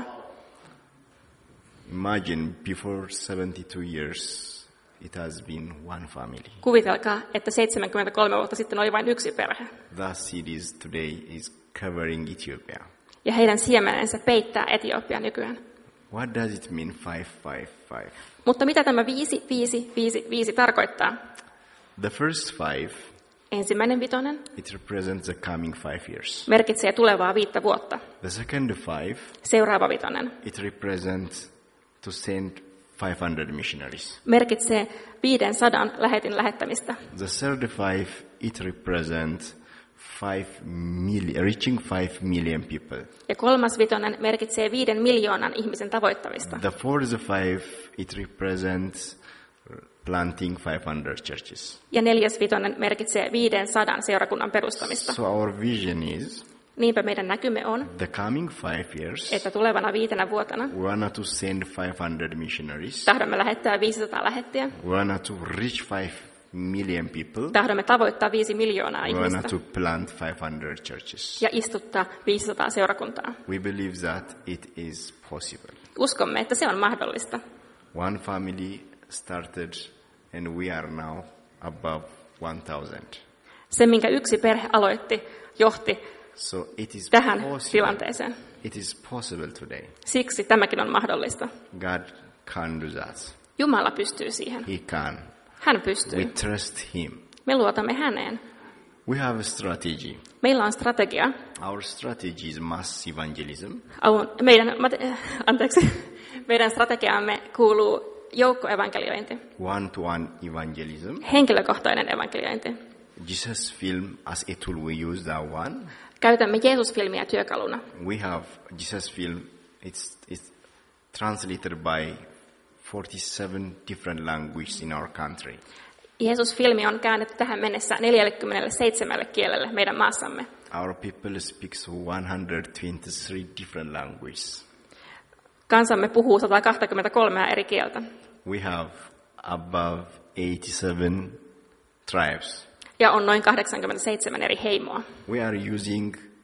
Imagine before seventy-two years it has been one family. Kuvitelkaa, että seitsemänkymmentäkolme vuotta sitten oli vain yksi perhe. That seed today is covering Ethiopia. Ja heidän siemenensä peittää Etiopia nykyään. What does it mean five, five, five? Mutta mitä tämä viisi, viisi, viisi, viisi tarkoittaa? The first five, Ensimmäinen vitonen it represents the coming five years. merkitsee tulevaa viittä vuotta. The second five, Seuraava vitonen it represents to send five hundred missionaries. merkitsee viisisataa lähetin lähettämistä. The third five, it represents five million, reaching five million people. Ja kolmas vitonen merkitsee viiden miljoonan ihmisen tavoittamista. The fourth five, it represents planting five hundred churches. Ja neljäs vitonen merkitsee viisisataa seurakunnan perustamista. So our vision is, Niinpä meidän näkymme on, the coming five years, että tulevana viitenä vuotena we want to send five hundred missionaries. tahdomme lähettää viisisataa lähettiä. We want to reach five million people. Tahdomme tavoittaa viisi miljoonaa We want ihmistä to plant five hundred churches. ja istuttaa viisisataa seurakuntaa. We believe that it is possible. Uskomme, että se on mahdollista. One family started and we are now above one thousand. Se, minkä yksi perhe aloitti, johti So it is tähän possible. tilanteeseen. It is possible today. Siksi tämäkin on mahdollista. God can do that. Jumala pystyy siihen. He can. Hän We pystyy. trust him. Me luotamme häneen. We have a strategy. Meillä on strategia. Our strategy is mass evangelism. Avun, meidän, mate- äh, anteeksi, meidän strategiaamme kuuluu joukkoevankeliointi, One-to-one evangelism. henkilökohtainen evankeliointi. Jesus film as a tool, we use that one. Käytämme Jeesus-filmiä työkaluna. We have Jesus film, it's, it's translated by forty-seven different languages in our country. Jeesus-filmi on käännetty tähän mennessä neljäkymmentäseitsemän kielelle meidän maassamme. Our people speaks one hundred twenty-three different languages. Kansamme puhuu sata kaksikymmentäkolme eri kieltä. We have above eighty-seven tribes. Ja on noin kahdeksankymmentäseitsemän eri heimoa. We are using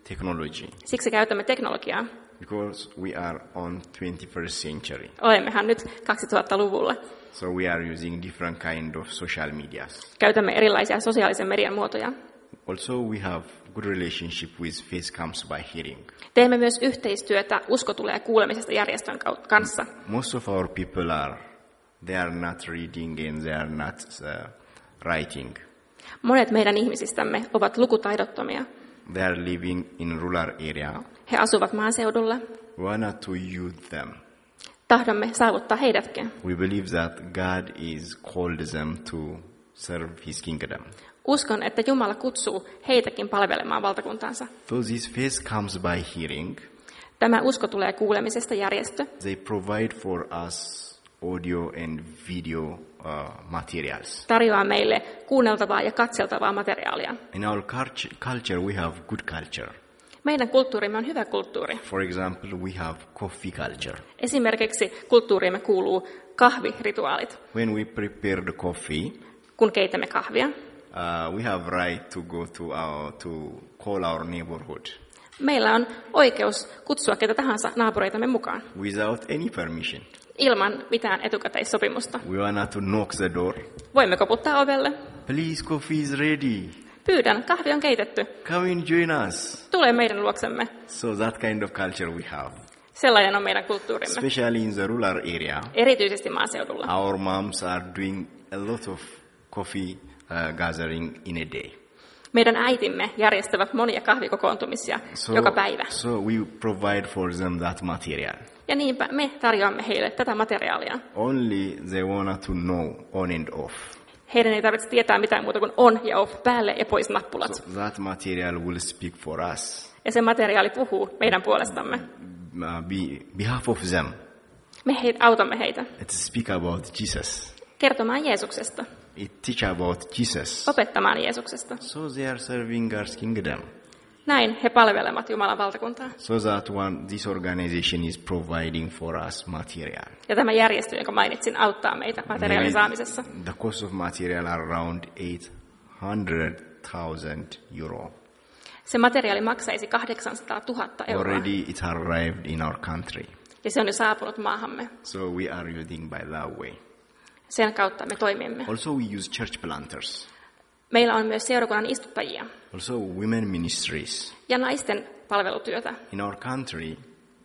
technology Siksi käytämme teknologiaa. because we are on twenty-first century. Olemmehan nyt kaksituhattaluvulla. So we are using different kind of social medias. Käytämme erilaisia sosiaalisen median muotoja. Also, we have good relationship with faith comes by hearing. Teemme myös yhteistyötä Usko tulee kuulemisesta järjestön kau- kanssa. Most of our people are, they are not reading and they are not uh, writing. Monet meidän ihmisistämme ovat lukutaidottomia. They are living in rural area. He asuvat maaseudulla. We want to use them. Tahdomme saavuttaa heidätkin. We believe that God is called them to serve his kingdom. Uskon, että Jumala kutsuu heitäkin palvelemaan valtakuntaansa. So this faith comes by hearing. Tämä Usko tulee kuulemisesta järjestö. They provide for us audio and video uh, materials. Tarjoaa meille kuunneltavaa ja katseltavaa materiaalia. In our culture, we have good culture. Meidän kulttuurimme on hyvä kulttuuri. For example, we have coffee culture. Esimerkiksi kulttuuriimme kuuluu kahvirituaalit. When we prepare the coffee, Kun keitämme kahvia, uh, we have right to go to our to call our neighborhood meillä on oikeus kutsua ketä tahansa naapureitamme mukaan, without any permission. ilman mitään etukäteissopimusta. We want to knock the door. Voimme koputtaa ovelle. Please, coffee is ready. Pyydän, kahvi on keitetty. Come and join us. Tule meidän luoksemme. So that kind of culture we have. Sellainen on meidän kulttuurimme. Especially in the rural area, Erityisesti maaseudulla. our moms are doing a lot of coffee uh, gathering in a day. Meidän äitimme järjestävät monia kahvikokoontumisia So, joka päivä. so we provide for them that material. Ja niinpä me tarjoamme heille tätä materiaalia. Only they want to know on and off. Heidän ei tarvitse tietää mitään muuta kuin on ja off, päälle ja pois nappulat. So that material will speak for us. Ja se materiaali puhuu meidän puolestamme. Uh, be, behalf of them. Me heit, autamme heitä It speak about Jesus. kertomaan Jeesuksesta, It teach about Jesus. opettamaan Jeesuksesta. So they are serving God's kingdom. Näin he palvelevat Jumalan valtakuntaa. So that one, this organization is providing for us material. Ja tämä järjestö, jonka mainitsin, auttaa meitä materiaalin saamisessa. The cost of material are around eight hundred thousand euro. Se materiaali maksaisi kahdeksansataatuhatta euroa. Already it arrived in our country. Ja se on jo saapunut maahamme. So we are using by that way. Sen kautta me toimimme. Also we use church planters. Meillä on myös seurakunnan istuttajia Also women ministries. ja naisten palvelutyötä In our country,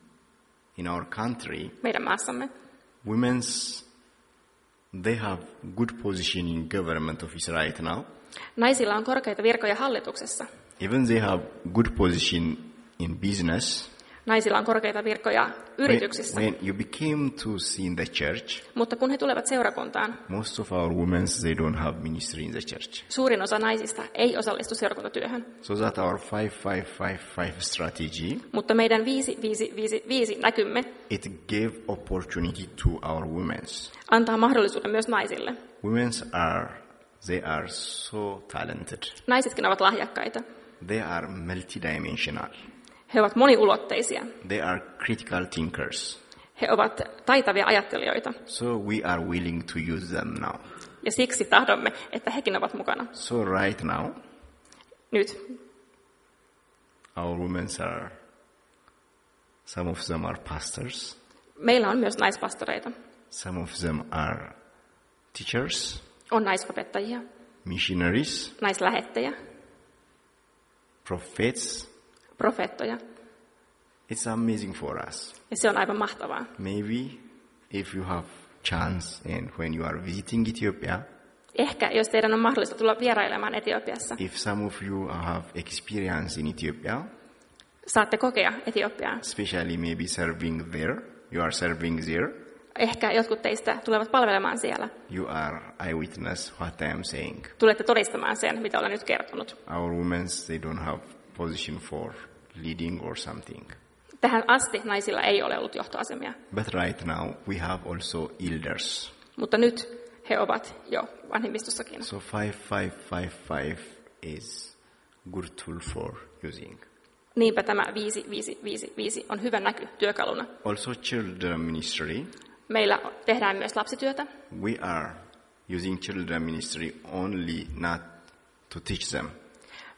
in our country, meidän maassamme. women's, they have good position in government office right now. Naisilla on korkeita virkoja hallituksessa. Even they have good position in business. Naisilla on korkeita virkoja When, yrityksissä. when you became to see in the church, Mutta kun he tulevat seurakuntaan, most of our women, they don't have ministry in the church. suurin osa naisista ei osallistu seurakuntatyöhön. So that our five five five five strategy, Mutta meidän viisi viisi viisi viisi näkymme it gave opportunity to our women. antaa mahdollisuuden myös naisille. Women are, they are so talented. Naisetkin ovat lahjakkaita. They are multidimensional. He ovat moniulotteisia. They are critical thinkers. He ovat taitavia ajattelijoita. So we are willing to use them now. Ja siksi tahdomme, että hekin ovat mukana. So right now, Nyt our women are, some of them are pastors. meillä on myös naispastoreita. Some of them are teachers, On naisopettajia, missionaries, naislähettejä, prophets. profeettoja. It's amazing for us. Ja se on aivan mahtavaa. Maybe if you have chance and when you are visiting Ethiopia, Ehkä jos teidän on mahdollista tulla vierailemaan Etiopiassa, if some of you have experience in Ethiopia, saatte kokea Etiopiaa. especially maybe serving there, you are serving there, Ehkä jotkut teistä tulevat palvelemaan siellä. you are eyewitness what I am saying. Tulette todistamaan sen, mitä olen nyt kertonut. Our women, they don't have position for leading or something. Tähän asti naisilla ei ole ollut johtoasemia, But right now we have also elders. mutta nyt he ovat jo vanhimmistossakin. So five five five five is good tool for using. Niinpä tämä viisi viisi viisi viisi on hyvä näky työkaluna. Also children ministry. Meillä tehdään myös lapsityötä. We are using children ministry only not to teach them.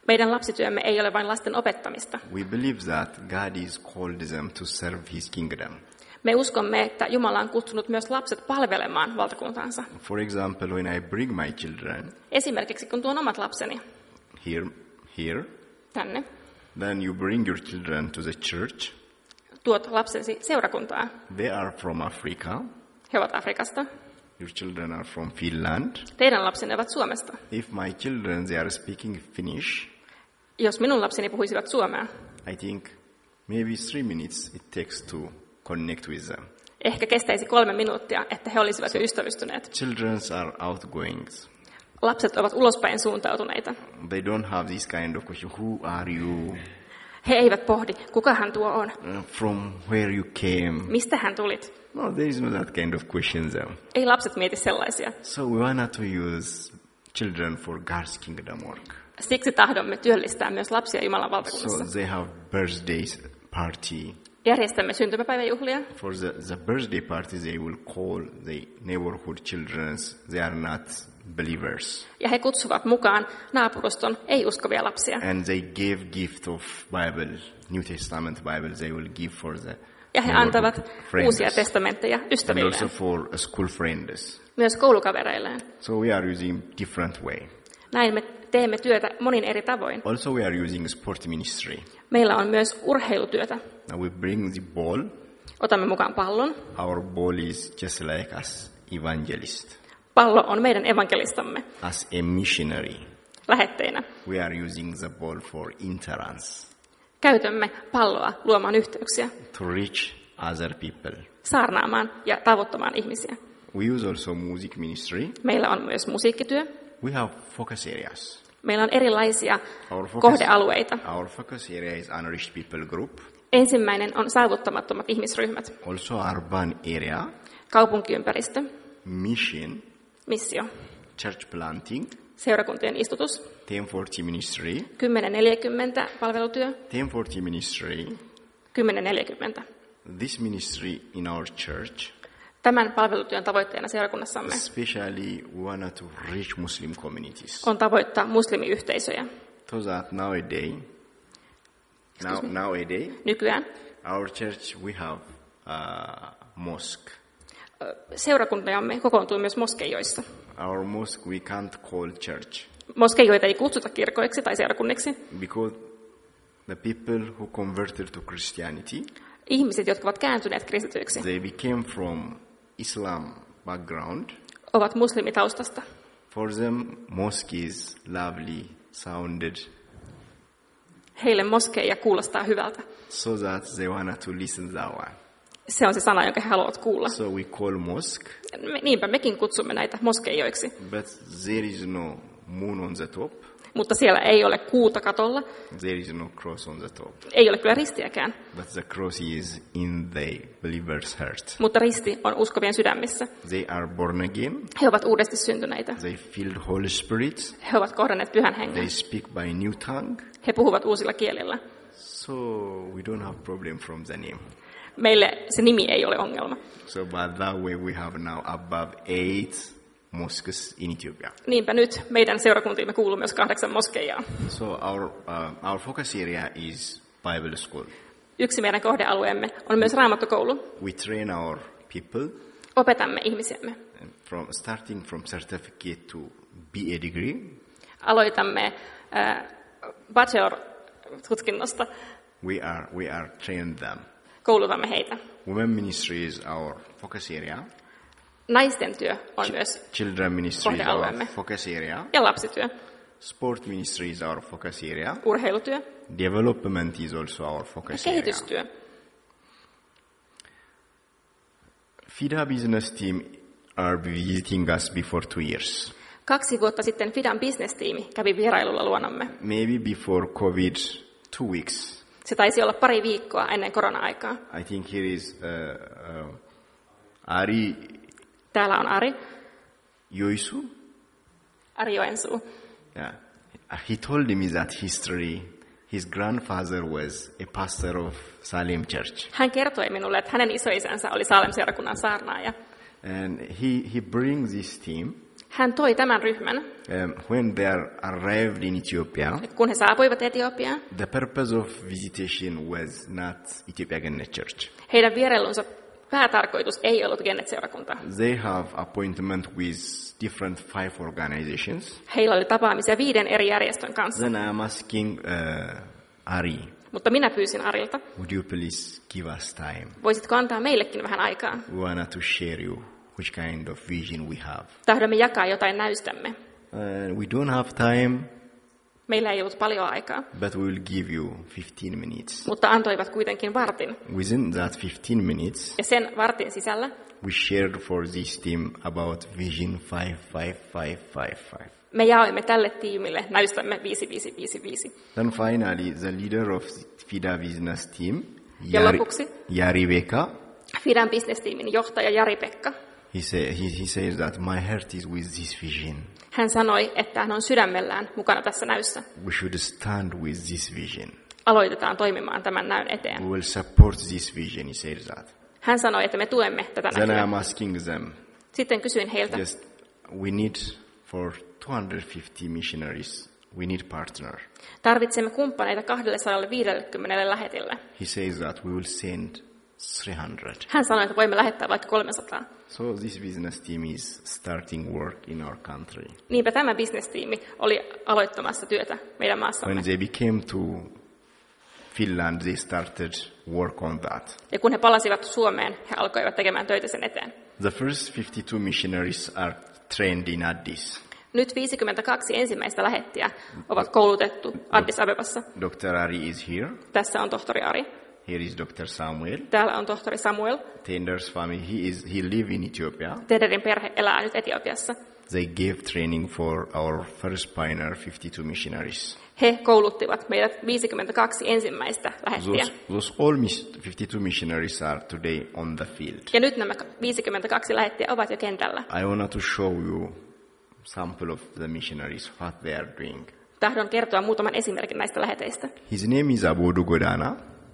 Meidän lapsityömme ei ole vain lasten opettamista. We believe that God is called them to serve his kingdom. Me uskomme, että Jumala on kutsunut myös lapset palvelemaan valtakuntaansa. For example, when I bring my children Esimerkiksi kun tuon omat lapseni here, here, tänne, then you bring your children to the church. tuot lapsesi seurakuntaan. They are from Africa. He ovat Afrikasta. Your children are from Finland. Teidän lapsenne ovat Suomesta. If my children, they are speaking Finnish, Jos minun lapseni puhuisivat suomea, I think maybe three minutes it takes to connect with them. ehkä kestäisi kolme minuuttia, että he olisivat jo ystävystyneet. Children are outgoing. Lapset ovat ulospäin suuntautuneita. They don't have this kind of question, who are you? He eivät pohdi, kuka hän tuo on, Uh, from where you came? mistä hän tulit. No, there is no that kind of question there. Ei lapset mieti sellaisia. So we want to use children for God's kingdom work. Siksi tahdomme työllistää myös lapsia Jumalan So valtakunnassa. they have birthdays party. Järjestämme syntymäpäiväjuhlia. For the, the birthday party, they will call the neighborhood children. They are not believers. Ja he kutsuvat mukaan naapuruston ei-uskovia lapsia. And they give gift of Bible, New Testament Bible, they will give for the Ja he neighborhood antavat friends. uusia testamentteja And also ystävilleen, for school friends. myös koulukavereilleen. So we are using different way. Näin me teemme työtä monin eri tavoin. Also we are using sport ministry. Meillä on myös urheilutyötä. Now we bring the ball. Otamme mukaan pallon. Our ball is just like as evangelist, Pallo on meidän evankelistamme as a missionary. lähetteinä. We are using the ball for interance, Käytämme palloa luomaan yhteyksiä, to reach other people. saarnaamaan ja tavoittamaan ihmisiä. We use also music ministry. Meillä on myös musiikkityö. We have focus areas. Meillä on erilaisia Our focus, kohdealueita. our focus area is unreached people group. Ensimmäinen on saavuttamattomat ihmisryhmät, Also urban area, kaupunkiympäristö, mission, missio, church planting, seurakuntien istutus, ten forty ministry, kymmenen neljäkymmentä palvelutyö, ten forty ministry. kymmenen neljäkymmentä. This ministry in our church, Tämän palvelutyön tavoitteena seurakunnassamme especially we want to reach Muslim communities. on tavoittaa muslimiyhteisöjä. So that nowadays, now, nowadays, Nykyään our church we have a mosque. ö, seurakuntajamme kokoontuu myös moskeijoissa. Our mosque we can't call church Moskeijoita ei kutsuta kirkoiksi tai seurakunniksi. because the people who converted to Christianity, Ihmiset, jotka ovat kääntyneet kristityiksi, they became from Islam background. ovat muslimitaustasta. For them, mosque is lovely, sounded, Heille moskeija kuulostaa hyvältä. so that they want to listen that one. Se on se sana, jonka he haluavat kuulla. So we call mosque, Me, niinpä mekin kutsumme näitä moskeijoiksi, but there is no moon on the top. mutta siellä ei ole kuuta katolla, There is no cross on the top. ei ole kyllä ristiäkään, But the cross is in the believer's heart. mutta risti on uskovien sydämissä. They are born again. He ovat uudesti syntyneitä. They filled Holy Spirit. He ovat kohdanneet pyhän hengen. They speak by new tongue. He puhuvat uusilla kielillä. So we don't have problem from the name. Meille se nimi ei ole ongelma. So by that way we have now above eight mosques in Ethiopia. Niinpä nyt meidän seurakuntiimme kuuluu myös kahdeksan moskeijaa. So our uh, our focus area is Bible school. Yksi meidän kohdealueemme on myös raamattokoulu. We train our people Opetamme ihmisiämme. from starting from certificate to B A degree. Aloitamme äh, bachelor-tutkinnosta. We are we are train them. Koulutamme heitä. Women ministry is our focus area. Naisten työ on myös Children ministry is our kohdealueemme. focus area. Ja lapsityö, Sport ministry is our focus area. urheilutyö Development is also our ja focus area. kehitystyö. FIDA business team are visiting us before two years. Kaksi vuotta sitten Fidan business-tiimi kävi vierailulla luonamme. Maybe before COVID, two weeks. Se taisi olla pari viikkoa ennen korona-aikaa. I think here is uh, uh, Ari Täällä on Ari, Yoisu. Ari Joensuu. Yeah. He told me that history. His grandfather was a pastor of Salem Church. Hän kertoi minulle, että hänen isoisänsä oli Saalem-seurakunnan saarnaaja. And he, he brings this team Hän toi tämän ryhmän, Um, when they are arrived in Ethiopia, kun he saapuivat Etiopiaan. the purpose of visitation was not Ethiopia Gennet Church. Heidän vierailunsa päätarkoitus ei ollut Gennet-seurakunta. They have appointment with different five organizations. Heillä oli tapaamisia viiden eri järjestön kanssa. Then I am asking uh, Ari, Mutta minä pyysin Arilta, would you please give us time? voisitko antaa meillekin vähän aikaa? We want to share you which kind of vision we have. Tahdomme jakaa jotain näystämme. Uh, we don't have time, Meillä ei ollut paljon aikaa, but we will give you fifteen minutes. mutta antoivat kuitenkin vartin. Within that fifteen minutes, Ja sen vartin sisällä we shared for this team about Vision five five five five five. me jaoimme tälle tiimille näystämme viisi viisi viisi viisi. Then finally, the leader of the FIDA business team, Ja Jari, lopuksi Jari Veka, Fidan business-tiimin johtaja Jari-Pekka. he, say, he, he says that my heart is with this vision. Hän sanoi, että hän on sydämellään mukana tässä näyssä. We should stand with this vision. Aloitetaan toimimaan tämän näyn eteen. We will support this vision, he says that. Hän sanoi, että me tuemme tätä Then I näkyä. am asking them, Sitten kysyin heiltä, just, we need for two hundred fifty missionaries, we need partner. tarvitsemme kumppaneita kaksisataaviisikymmentä lähetille. He says that we will send three hundred. Hän sanoi, että voimme lähettää vaikka kolmesataa. So this business team is starting work in our country. Niinpä tämä business-tiimi oli aloittamassa työtä meidän maassamme. When they became to Finland, they started work on that. Ja kun he palasivat Suomeen, he alkoivat tekemään töitä sen eteen. The first fifty-two missionaries are trained in Addis. Nyt viisikymmentäkaksi ensimmäistä lähettiä ovat koulutettu Addis Abebassa. Doctor Ari is here. Tässä on tohtori Ari. Here is Doctor Samuel. Täällä on tohtori Samuel. Tender's family, he is he live in Ethiopia. Tederin perhe elää nyt Etiopiassa. They gave training for our first pioneer fifty-two missionaries. He kouluttivat meidät viisikymmentäkaksi ensimmäistä lähettiä. Those, those all mis- fifty-two missionaries are today on the field. Ja nyt nämä viisikymmentäkaksi lähettiä ovat jo kentällä. I want to show you sample of the missionaries, what they are doing. Tahdon kertoa muutaman esimerkin näistä läheteistä. His name is Abodu Godana.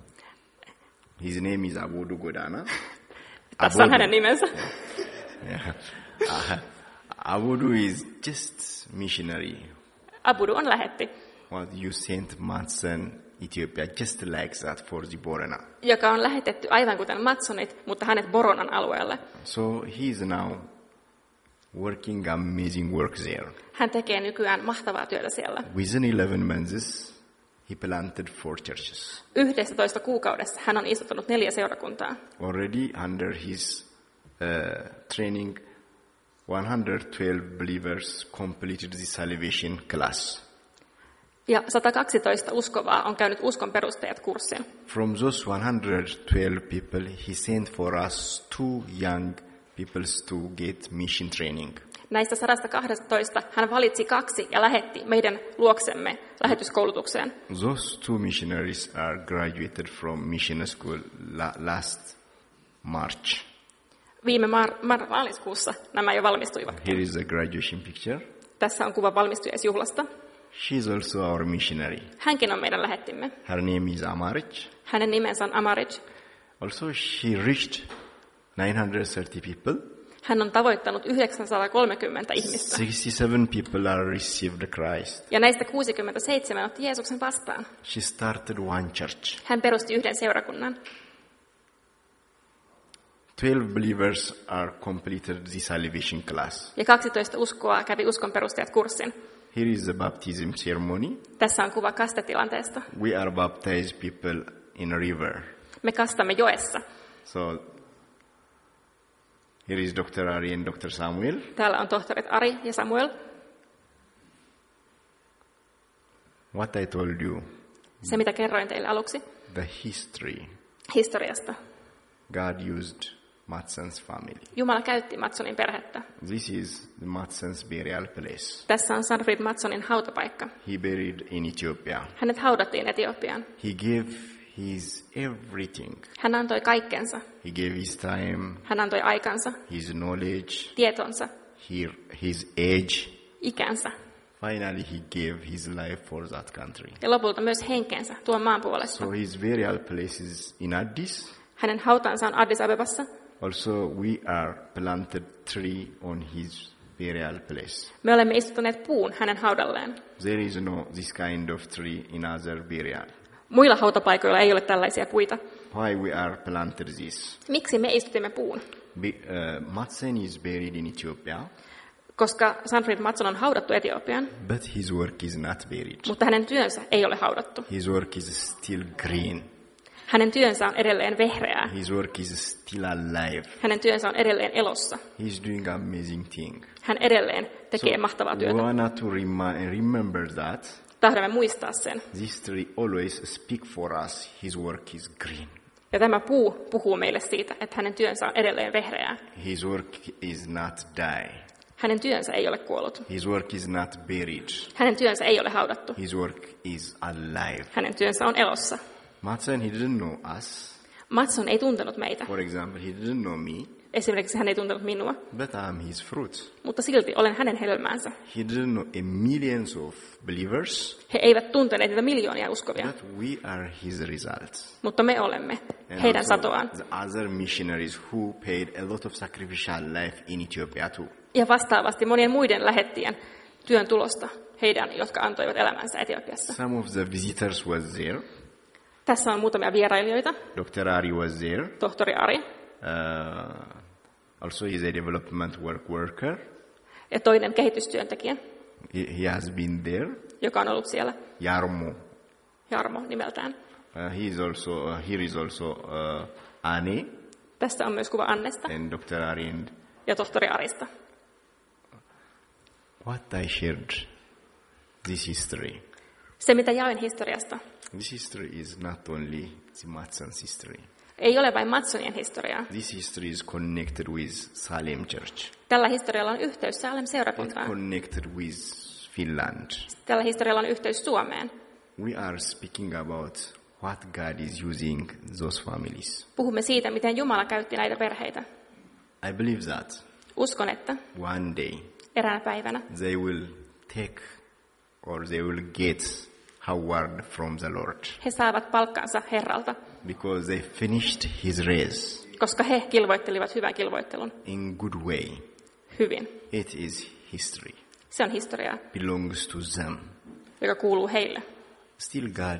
His name is Abodu Godana. Tässä on hänen nimensä. Yeah. Uh, Abodu is just missionary. Abudu on lähetti, What you sent Matson, Ethiopia, just like that for the Borana. joka on lähetetty aivan kuten Matsonit, mutta hänet Boronan alueelle. So he is now working amazing work there. Hän tekee nykyään mahtavaa työtä siellä. Within eleven months, he planted four churches. yksitoista kuukaudessa hän on istuttanut neljä seurakuntaa. Already under his uh, training, one hundred twelve believers completed the salvation class. Ja sata kaksitoista uskovaa on käynyt uskon perustajat kurssin. From those one hundred twelve people, he sent for us two young people to get mission training. Näistä sata kaksitoista hän valitsi kaksi ja lähetti meidän luoksemme lähetyskoulutukseen. Those two missionaries are graduated from mission school la- last March. Viime mar- mar- maaliskuussa nämä jo valmistuivat. Here is the graduation picture. Tässä on kuva valmistujaisjuhlasta. She is also our missionary. Hänkin on meidän lähettimme. Her name is Amarich. Hänen nimensä on Amarich. Also, she reached nine hundred thirty people. Hän on tavoittanut yhdeksänsataakolmekymmentä ihmistä. sixty-seven people are received Christ. Ja näistä kuusikymmentäseitsemän otti Jeesuksen vastaan. She started one church. Hän perusti yhden seurakunnan. twelve believers are completed the salvation class. Ja kaksitoista uskoa kävi uskon perustajat kurssin. Here is the baptism ceremony. Tässä on kuva kastetilanteesta. We are baptized people in a river. Me kastamme joessa. So, here is Doctor Ari and Doctor Samuel. Täällä on tohtorit Ari ja Samuel. What I told you, Se, mitä kerroin teille aluksi the history, historiasta. God used Matson's family. Jumala käytti Matsonin perhettä. This is the Matson's burial place. Tässä on Sanfrid Matsonin hautapaikka. He buried in Ethiopia. Hänet haudattiin Etiopiaan. He gave his everything. Hän antoi kaikkensa. He gave his time, Hän antoi aikansa, his knowledge, tietonsa, he, his age. ikänsä Finally, he gave his life for that country. ja lopulta myös henkensä tuon maan puolesta. So his burial place is in Addis. Hänen hautansa on Addis Abebassa. Also, we are planted tree on his burial place. Me olemme istuttaneet puun hänen haudalleen. There is no this kind of tree in other burial. Muilla hautapaikoilla ei ole tällaisia puita. Why we are planted this? Miksi me istutimme puun? Be, uh, Madsen is buried in Ethiopia, Koska Sanfrid Matson on haudattu Etiopiaan, but his work is not buried. mutta hänen työnsä ei ole haudattu. His work is still green. Hänen työnsä on edelleen vehreää. His work is still alive. Hänen työnsä on edelleen elossa. He's doing amazing thing. Hän edelleen tekee mahtavaa we työtä. want to remi- remember that Tahdomme muistaa sen. this tree always speak for us. His work is green. Ja tämä puu puhuu meille siitä, että hänen työnsä on edelleen vehreää. His work is not die. Hänen työnsä ei ole kuollut. His work is not buried. Hänen työnsä ei ole haudattu. His work is alive. Hänen työnsä on elossa. Madsen, he didn't know us. Matson ei tuntenut meitä. For example, he didn't know me, Esimerkiksi hän ei tuntenut minua, but I'm his fruit. mutta silti olen hänen hedelmäänsä. He didn't know a millions of believers, He eivät tunteneet niitä miljoonia uskovia, but we are his results. mutta me olemme And heidän also satoaan. the other missionaries who paid a lot of sacrificial life in Ethiopia too. Ja vastaavasti monien muiden lähettien työn tulosta, heidän, jotka antoivat elämänsä Etiopiassa. Some of the visitors was there. Tässä on muutamia vierailijoita. Doctor Ari was there. Tohtori Ari Uh, also, he's a development work worker. ja toinen kehitystyöntekijä, He, he has been there. joka on ollut siellä, Jarmo. Jarmo nimeltään. Uh, he is also uh, here is also uh, Annie Tässä on myös kuva Annesta and Doctor Ari. And ja tohtori Arista. what I shared, this history. Se, mitä jaoin historiasta, This history is not only the Matson's history. ei ole vain Matsonien historiaa. This history is connected with Salem Church. Tällä historialla on yhteys Salem It's seurakuntaan. connected with Finland. Tällä historialla on yhteys Suomeen. We are speaking about what God is using those families. Puhumme siitä, miten Jumala käytti näitä perheitä. I believe that Uskon, että one day eräänä päivänä they will take or they will get reward from the Lord he saavat palkkansa Herralta, because they finished his race koska he kilvoittelivat hyvän kilvoittelun in good way. hyvin. It is history, Se on historiaa, belongs to them. joka kuuluu heille. Still God,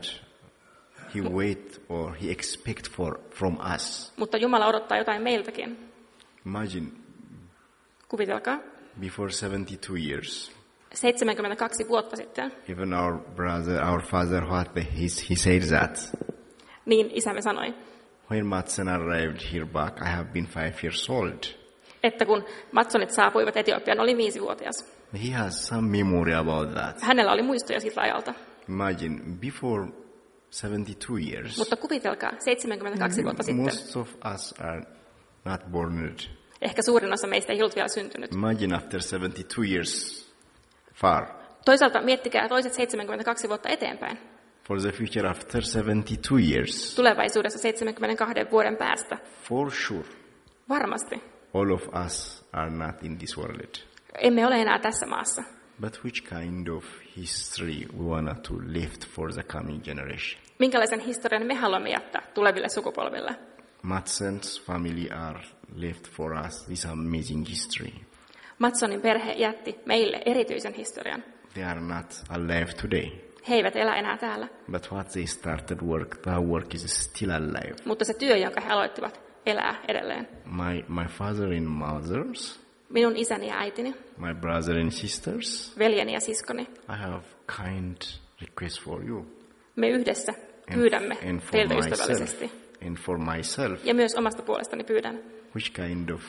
he wait or he expect for from us. Mutta Jumala odottaa jotain meiltäkin. Imagine Kuvitelkaa, before seventy-two years, seitsemänkymmentäkaksi vuotta sitten, even our brother, our father, what the, he, he said that. niin isämme sanoi, When Matsen arrived here back, I have been five years old. että kun Matsonit saapuivat Etiopiaan, oli viisivuotias. He has some memory about that. Hänellä oli muistoja siltä ajalta. Imagine, before seventy-two years, Mutta kuvitelkaa, seitsemänkymmentäkaksi vuotta sitten, most of us are not born. ehkä suurin osa meistä ei ollut vielä syntynyt. Imagine after seventy-two years far. Toisaalta miettikää toiset seitsemänkymmentäkaksi vuotta eteenpäin. For the future after seventy-two years, Tulevaisuudessa seitsemänkymmentäkaksi vuoden päästä. for sure, Varmasti. all of us are not in this world. Emme ole enää tässä maassa. But which kind of history we want to left for the coming generation? Minkälaisen historian me haluamme jättää tuleville sukupolville? Matsen's family are left for us this amazing history. Matsonin perhe jätti meille erityisen historian. They are not alive today, He eivät elä enää täällä, but what they started work, that work is still alive. mutta se työ, jonka he aloittivat, elää edelleen. My my father and mothers, Minun isäni ja äitini, my brother and sisters, veljeni ja siskoni, I have kind request for you me yhdessä and, pyydämme and for teiltä myself ystävällisesti. and for myself. Ja myös omasta puolestani pyydän, Which kind of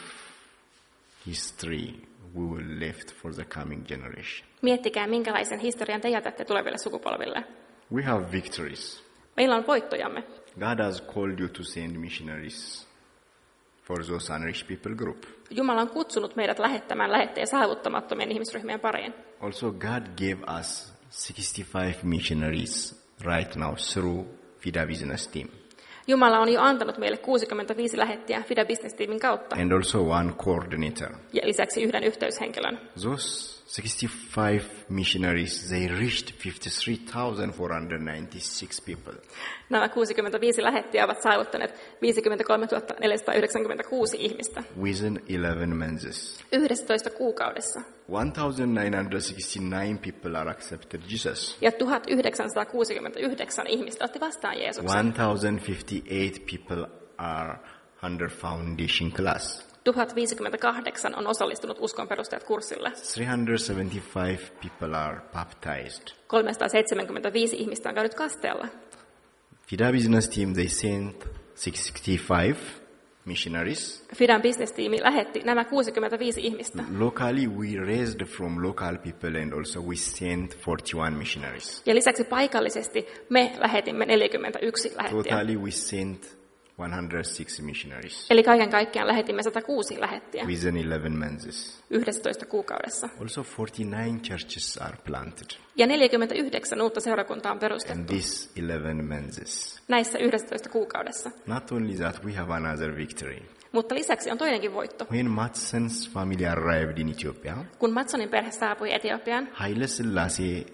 history we will left for the coming generation? miettikää minkälaisen historian te jätätte tuleville sukupolville. We have victories. Meillä on voittojamme. God has called you to send missionaries for those unreached people group. Jumala on kutsunut meidät lähettämään lähettejä saavuttamattomien ihmisryhmien pariin. Also, God gave us sixty-five missionaries right now through FIDA Business Team. Jumala on jo antanut meille kuusikymmentäviisi lähettiä FIDA Business Teamin kautta And also one coordinator. ja lisäksi yhden yhteyshenkilön. Those sixty-five missionaries, they reached fifty-three thousand four hundred ninety-six people. Nämä kuusikymmentäviisi lähettiä ovat saavuttaneet viisikymmentäkolmetuhatta neljäsataayhdeksänkymmentäkuusi ihmistä Within eleven months. yhdessätoista kuukaudessa. one thousand nine hundred sixty-nine people are accepted Jesus. Ja tuhatyhdeksänsataakuusikymmentäyhdeksän ihmistä otti vastaan Jeesuksen. one thousand fifty-eight people are under foundation class. tuhat viisikymmentäkahdeksan on osallistunut uskon perusteet kurssille. three hundred seventy-five people are baptized. kolmesataaseitsemänkymmentäviisi ihmistä on käynyt kasteella. Fida business team, they sent sixty-five missionaries. Fidan business-tiimi lähetti nämä kuusikymmentäviisi ihmistä. Locally, we raised from local people and also we sent forty-one missionaries. Ja lisäksi paikallisesti me lähetimme neljäkymmentäyksi lähettiä. Totally, we sent one hundred six missionaries Eli kaiken kaikkiaan lähetimme sata kuusi lähettiä within eleven months. yhdessätoista kuukaudessa. Also, forty-nine churches are planted Ja neljäkymmentäyhdeksän uutta seurakuntaa on in perustettu these eleven months. näissä yhdessätoista kuukaudessa. Not only that, we have another victory. Mutta lisäksi on toinenkin voitto. When Matson's family arrived in Ethiopia, Kun Matsonin perhe saapui Etiopiaan, Haile Selassie,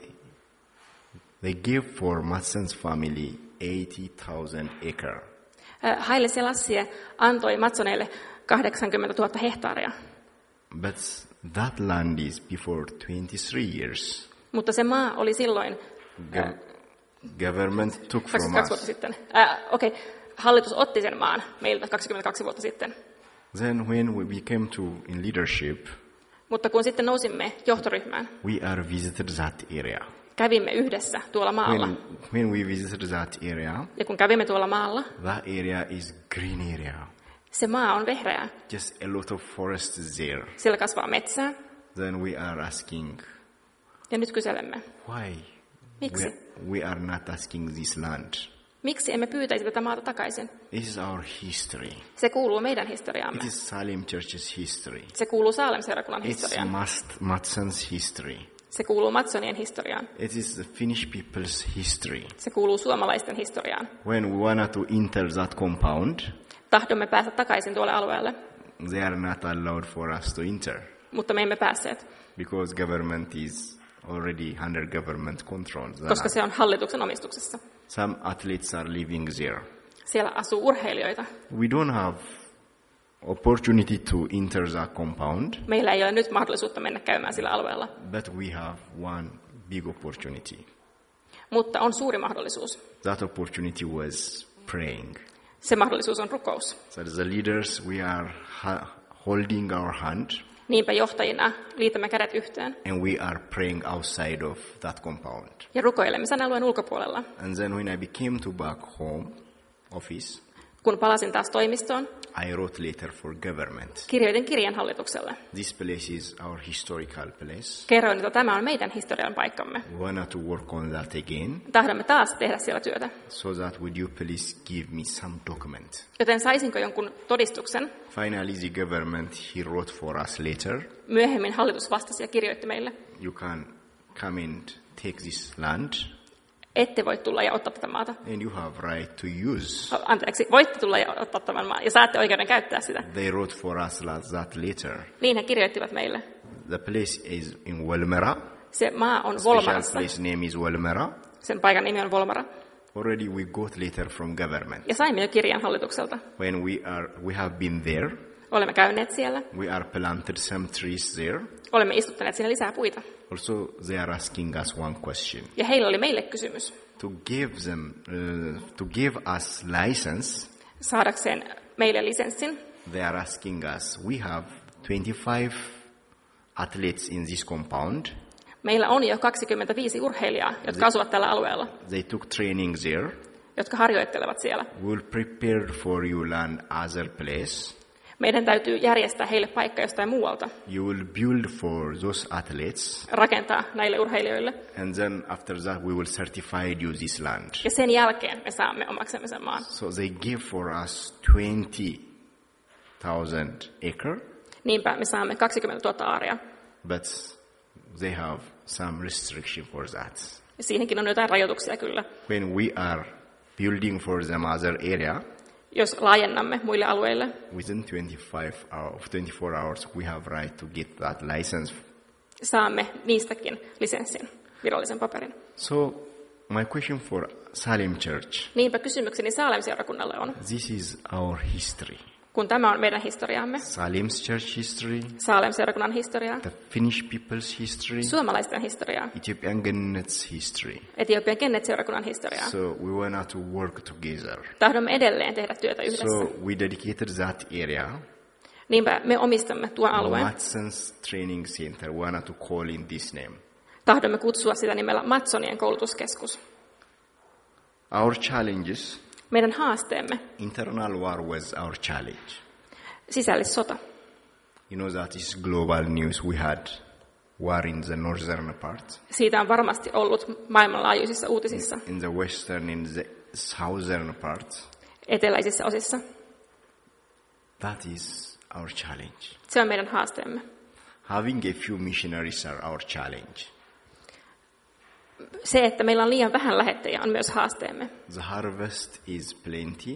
they gave for Matson's family eighty thousand acre. äh, Haile Selassie antoi Matsoneille kahdeksankymmentätuhatta hehtaaria. But that land is before twenty-three years. Mutta se maa oli silloin Gov- government took from kaksikymmentäkaksi vuotta us. sitten. Äh, Okei, okay. Hallitus otti sen maan meiltä kaksikymmentäkaksi vuotta sitten. Then when we became to in leadership, Mutta kun sitten nousimme johtoryhmään, we are visited that area. kävimme yhdessä tuolla maalla. When, when we visited that area, Ja kun kävimme tuolla maalla, that area is green area. se maa on vehreä. Just a lot of forests there. Siellä kasvaa metsää. Then we are asking, Ja nyt kyselemme, why? Miksi? We, we are not asking this land. miksi emme pyytäisi tätä maata takaisin? This is our history. Se kuuluu meidän historiaamme. It is Salem Church's history. Se kuuluu Saalem-seurakunnan It's historiaan. Mast, Matson's history. Se kuuluu Matsonien historiaan. It is the Finnish people's history. Se kuuluu suomalaisten historiaan. When we wanted to enter that compound, Tahdomme päästä takaisin tuolle alueelle, they are not allowed for us to enter mutta me emme päässeet, because government is already under government control. koska se on hallituksen omistuksessa. Some athletes are living there. Siellä asuu urheilijoita. We don't have opportunity to enter that compound, Meillä ei ole nyt mahdollisuutta mennä käymään sillä alueella, but we have one big opportunity. mutta on suuri mahdollisuus. That opportunity was praying. Se mahdollisuus on rukous. So as the leaders, we are ha- holding our hand Niinpä johtajina liitämme kädet yhteen and we are praying outside of that compound. ja rukoilemme sen alueen ulkopuolella. And then when I became to back home office, Kun palasin taas toimistoon, I wrote letter for government. kirjoitin kirjan hallitukselle. This place is our historical place. Kerroin, että tämä on meidän historian paikkamme. We want to work on that again, Tahdomme taas tehdä siellä työtä. so that would you please give me some document. Joten saisinko jonkun todistuksen? Finally, the government, he wrote for us letter. Myöhemmin hallitus vastasi ja kirjoitti meille. You can come and take this land Ette voi tulla ja ottaa tätä maata. and you have right to use. Anteeksi, voitte tulla ja ottaa tämän maan ja saatte oikeuden käyttää sitä. They wrote for us that letter. Niin he kirjoittivat meille. The place is in Wolmera. Se maa on Special Volmarassa. place name is Wolmera. Sen paikan nimi on Volmara. Already we got letter from government. Ja saimme jo kirjan hallitukselta. When we are, we have been there. Olemme käyneet siellä. We are planted some trees there. Olemme istuttaneet siinä lisää puita. Also, they are asking us one question. Ja heillä oli meille kysymys. To give them, uh, to give us license, Saadakseen meille lisenssin. they are asking us, we have twenty-five athletes in this compound. Meillä on jo kaksikymmentäviisi urheilijaa, jotka asuvat tällä alueella, They took training there. jotka harjoittelevat siellä. We will prepare for you land other place. Meidän täytyy järjestää heille paikka jostain muualta, You will build for those athletes. rakentaa näille urheilijoille. And then after that, we will certify you this land. Ja sen jälkeen me saamme omaksemme sen maan. So they give for us twenty thousand acre, Niinpä me saamme kaksikymmentätuhatta aaria. but they have some restriction for that. Ja siihenkin on jotain rajoituksia kyllä. When we are building for them other area, Jos laajennamme muille alueille, within twenty-five hours, twenty-four hours, we have right to get that license. saamme niistäkin lisenssin, virallisen paperin. So my question for Salem Church, Niinpä kysymykseni Salem-seurakunnalle on, this is our history. kun tämä on meidän historiaamme, Salem's church history, Salem-seurakunnan historiaa, the Finnish people's history, suomalaisten historiaa, Ethiopian Gennet's history. Etiopian Kennet-seurakunnan historiaa. So we want to work together. Tahdomme edelleen tehdä työtä yhdessä. So we dedicated that area. Niinpä me omistamme tuon alueen. Matson's Training Center. We want to call in this name. Tahdomme kutsua sitä nimellä Matsonien koulutuskeskus. Our challenges, Meidän haasteemme, internal war was our challenge. sisällissota. You know that is global news. We had war in the northern part, Siitä on varmasti ollut maailmanlaajuisissa uutisissa, in the western, in the southern part. eteläisissä osissa. That is our challenge. Se on meidän haasteemme. Having a few missionaries are our challenge. Se, että meillä on liian vähän lähettäjiä, on myös haasteemme, The harvest is plenty,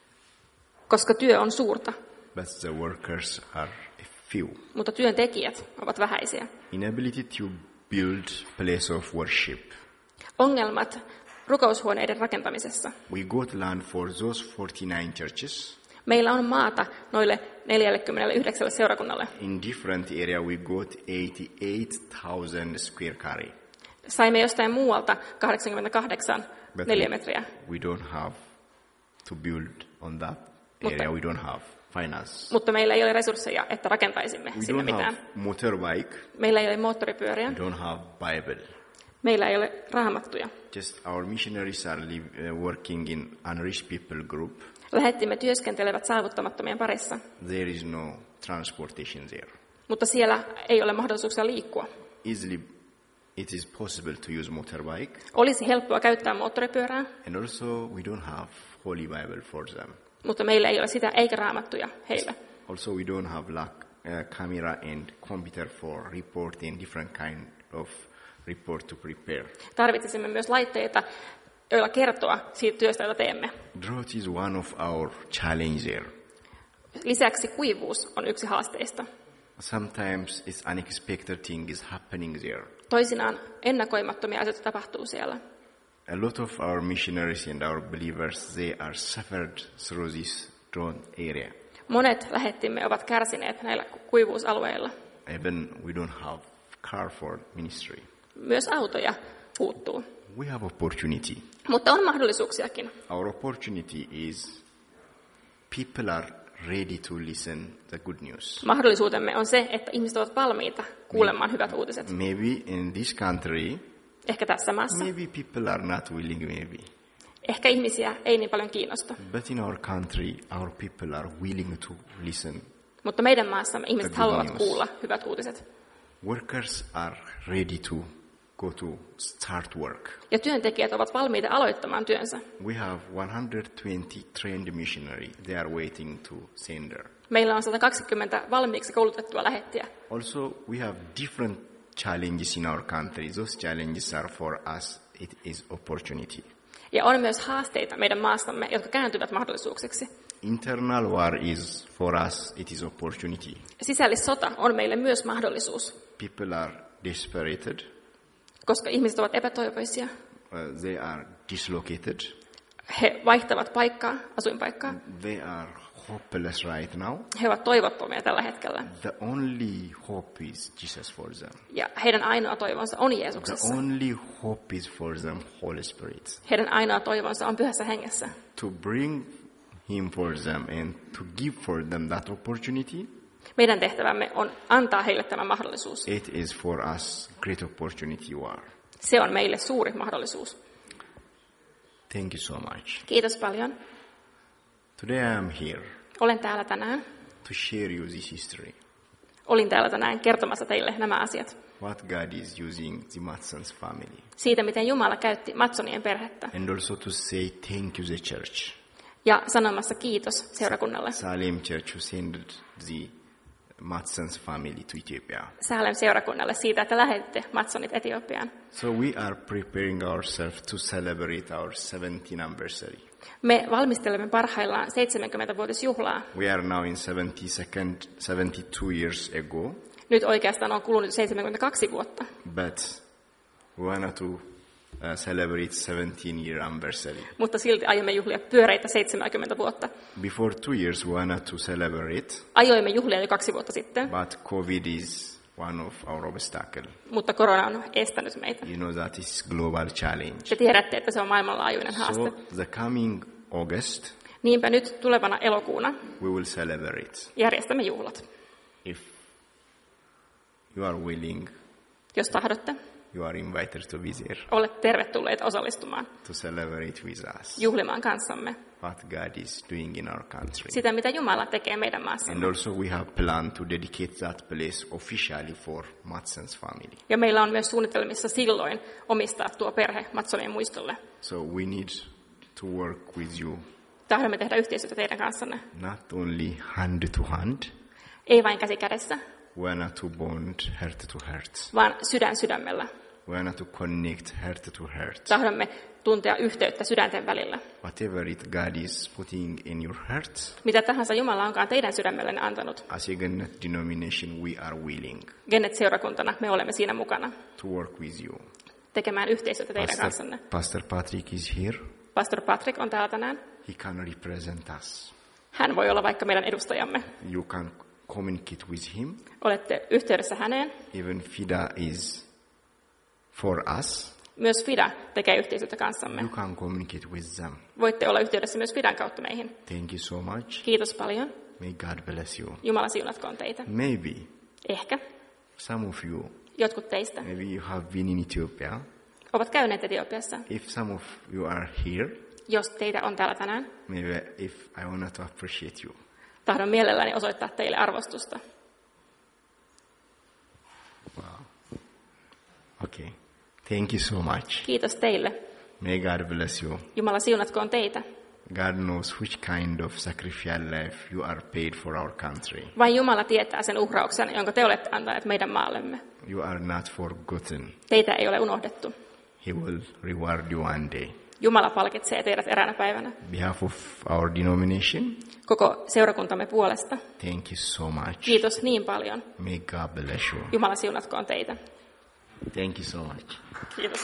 koska työ on suurta, but the workers are a few. mutta työntekijät ovat vähäisiä. Inability to build place of worship. Ongelmat rukoushuoneiden rakentamisessa. We got land for those forty-nine churches. Meillä on maata noille neljäkymmentäyhdeksän seurakunnalle. In different area we got eighty-eight thousand square carry. Saimme jostain muualta kahdeksankymmentäkahdeksan But neliömetriä, we don't have to build on that Mutta- area. We don't have finance. mutta meillä ei ole resursseja, että rakentaisimme We sinne don't mitään. have motorbike. Meillä ei ole moottoripyöriä, We don't have Bible. meillä ei ole raamattuja. Just our missionaries are live, uh, working in unreached people group. Lähettimme työskentelevät saavuttamattomien parissa, There is no transportation there. mutta siellä ei ole mahdollisuuksia liikkua. Easily, it is possible to use motorbike, Olisi helppoa käyttää moottoripyörää, and also we don't have Holy Bible for them. mutta meillä ei ole sitä eikä raamattuja heille. Also, we don't have like uh, camera and computer for reporting different kind of report to prepare. Tarvitsisimme myös laitteita, joilla kertoa siitä työstä, jota teemme. Drought is one of our challenge there. Lisäksi kuivuus on yksi haasteista. Sometimes it's unexpected thing is happening there. Toisinaan ennakoimattomia asioita tapahtuu siellä. A lot of our missionaries and our believers, they are suffered through this drought area. Monet lähettimme ovat kärsineet näillä kuivuusalueilla. Even we don't have car for ministry. Myös autoja puuttuu. We have opportunity. Mutta on mahdollisuuksiakin. Our opportunity is people are ready to listen the good news. Mahdollisuutemme on se, että ihmiset ovat valmiita kuulemaan hyvät uutiset. Maybe in this country, Ehkä tässä maassa. maybe people are not willing, maybe. Ehkä ihmisiä ei niin paljon kiinnosta. But in our country, our people are willing to listen. Mutta meidän maassamme ihmiset The good haluavat news. kuulla hyvät uutiset. Workers are ready to go to start work. Ja työntekijät ovat valmiita aloittamaan työnsä. We have one hundred twenty trained missionary. They are waiting to send her. Meillä on sata kaksikymmentä valmiiksi koulutettua lähettiä. Also, we have different challenges in our country. Those challenges are for us. It is opportunity. Ja on myös haasteita meidän maassamme, jotka kääntyvät mahdollisuuksiksi. Internal war is for us. It is opportunity. Sisällissota on meille myös mahdollisuus, People are desperate. koska ihmiset ovat epätoivoisia. Uh, they are dislocated. He vaihtavat paikkaa, asuinpaikkaa. They are hopeless right now. He ovat toivottomia tällä hetkellä. The only hope is Jesus for them. Ja heidän ainoa toivonsa on The Jeesuksessa. only hope is for them, Holy Spirit. Heidän ainoa toivonsa on pyhässä hengessä. To bring Him for them and to give for them that opportunity, Meidän tehtävämme on antaa heille tämä mahdollisuus. it is for us great opportunity you are. Se on meille suuri mahdollisuus. Thank you so much. Kiitos paljon. Today I am here Olen täällä tänään. to share you this history. Olin täällä tänään kertomassa teille nämä asiat. What God is using the Matson's family. Siitä, miten Jumala käytti Matsonien perhettä. And also to say thank you the church. Ja sanomassa kiitos seurakunnalle. Salem Church who sent the Matson's family to Ethiopia. Salem seurakunnalle siitä, että lähetitte Matsonit Etiopiaan. So we are preparing ourselves to celebrate our seventieth anniversary. Me valmistelemme parhaillaan seitsemänkymmenvuotisjuhlaa. We are now in seventy-second, seventy-two years ago. Nyt oikeastaan on kulunut seitsemänkymmentäkaksi vuotta. But we want to uh, celebrate seventeen year anniversary. Mutta silti aiomme juhlia pyöreitä seitsemänkymmentä vuotta. Before two years we wanted to celebrate. Aioimme juhlia jo kaksi vuotta sitten. But COVID is one of our obstacles. Mutta korona on estänyt meitä. You know that is global challenge. Te tiedätte, että se on maailmanlaajuinen haaste. So the coming August, Niinpä nyt tulevana elokuuna we will celebrate. järjestämme juhlat. If you are willing, Jos tahdotte, you are invited to be there olette tervetulleita osallistumaan to celebrate with us juhlimaan kanssamme what God is doing in our country. sitä, mitä Jumala tekee meidän And maassamme. also we have planned to dedicate that place officially for Madsen's family. Ja meillä on myös suunnitelmissa silloin omistaa tuo perhe Matsonien muistolle. So we need to work with you, Tahdomme tehdä yhteistyötä teidän kanssanne. not only hand to hand, Ei vain käsi kädessä, we are not to bond heart to heart. vaan sydän sydämellä. We are not to connect heart to heart. Tahdomme tuntea yhteyttä sydänten välillä. Whatever it God is putting in your heart, Mitä tahansa Jumala onkaan teidän sydämellenne antanut. as a Gannat denomination, we are willing Gennet-seurakuntana me olemme siinä mukana to work with you. tekemään yhteistyötä teidän Pastor, kanssanne. Pastor Patrick is here. Pastor Patrick on täällä tänään. He can represent us. Hän voi olla vaikka meidän edustajamme. You can communicate with him. Olette yhteydessä häneen. Even FIDA is for us. Myös FIDA tekee yhteistyötä kanssamme. You can communicate with them. Voitte olla yhteydessä myös FIDAn kautta meihin. Thank you so much. Kiitos paljon. May God bless you. Jumala siunatkoon teitä. Maybe Ehkä some of you, jotkut teistä maybe you have been in Ethiopia. ovat käyneet Etiopiassa. If some of you are here, Jos teitä on täällä tänään, maybe if I want to appreciate you. tahdon mielelläni osoittaa teille arvostusta. Wow. Okay. Thank you so much. Kiitos teille. May God bless you. Jumala siunatkoon teitä. God knows which kind of sacrificial life you are paid for our country. Vain Jumala tietää sen uhrauksen, jonka te olette antaneet meidän maallemme. You are not forgotten. Teitä ei ole unohdettu. He will reward you one day. Jumala palkitsee teidät eräänä päivänä. On behalf of our denomination, Koko seurakuntamme puolesta. thank you so much. Kiitos niin paljon. May God bless you. Jumala siunatkoon teitä. Thank you so much. Kiitos.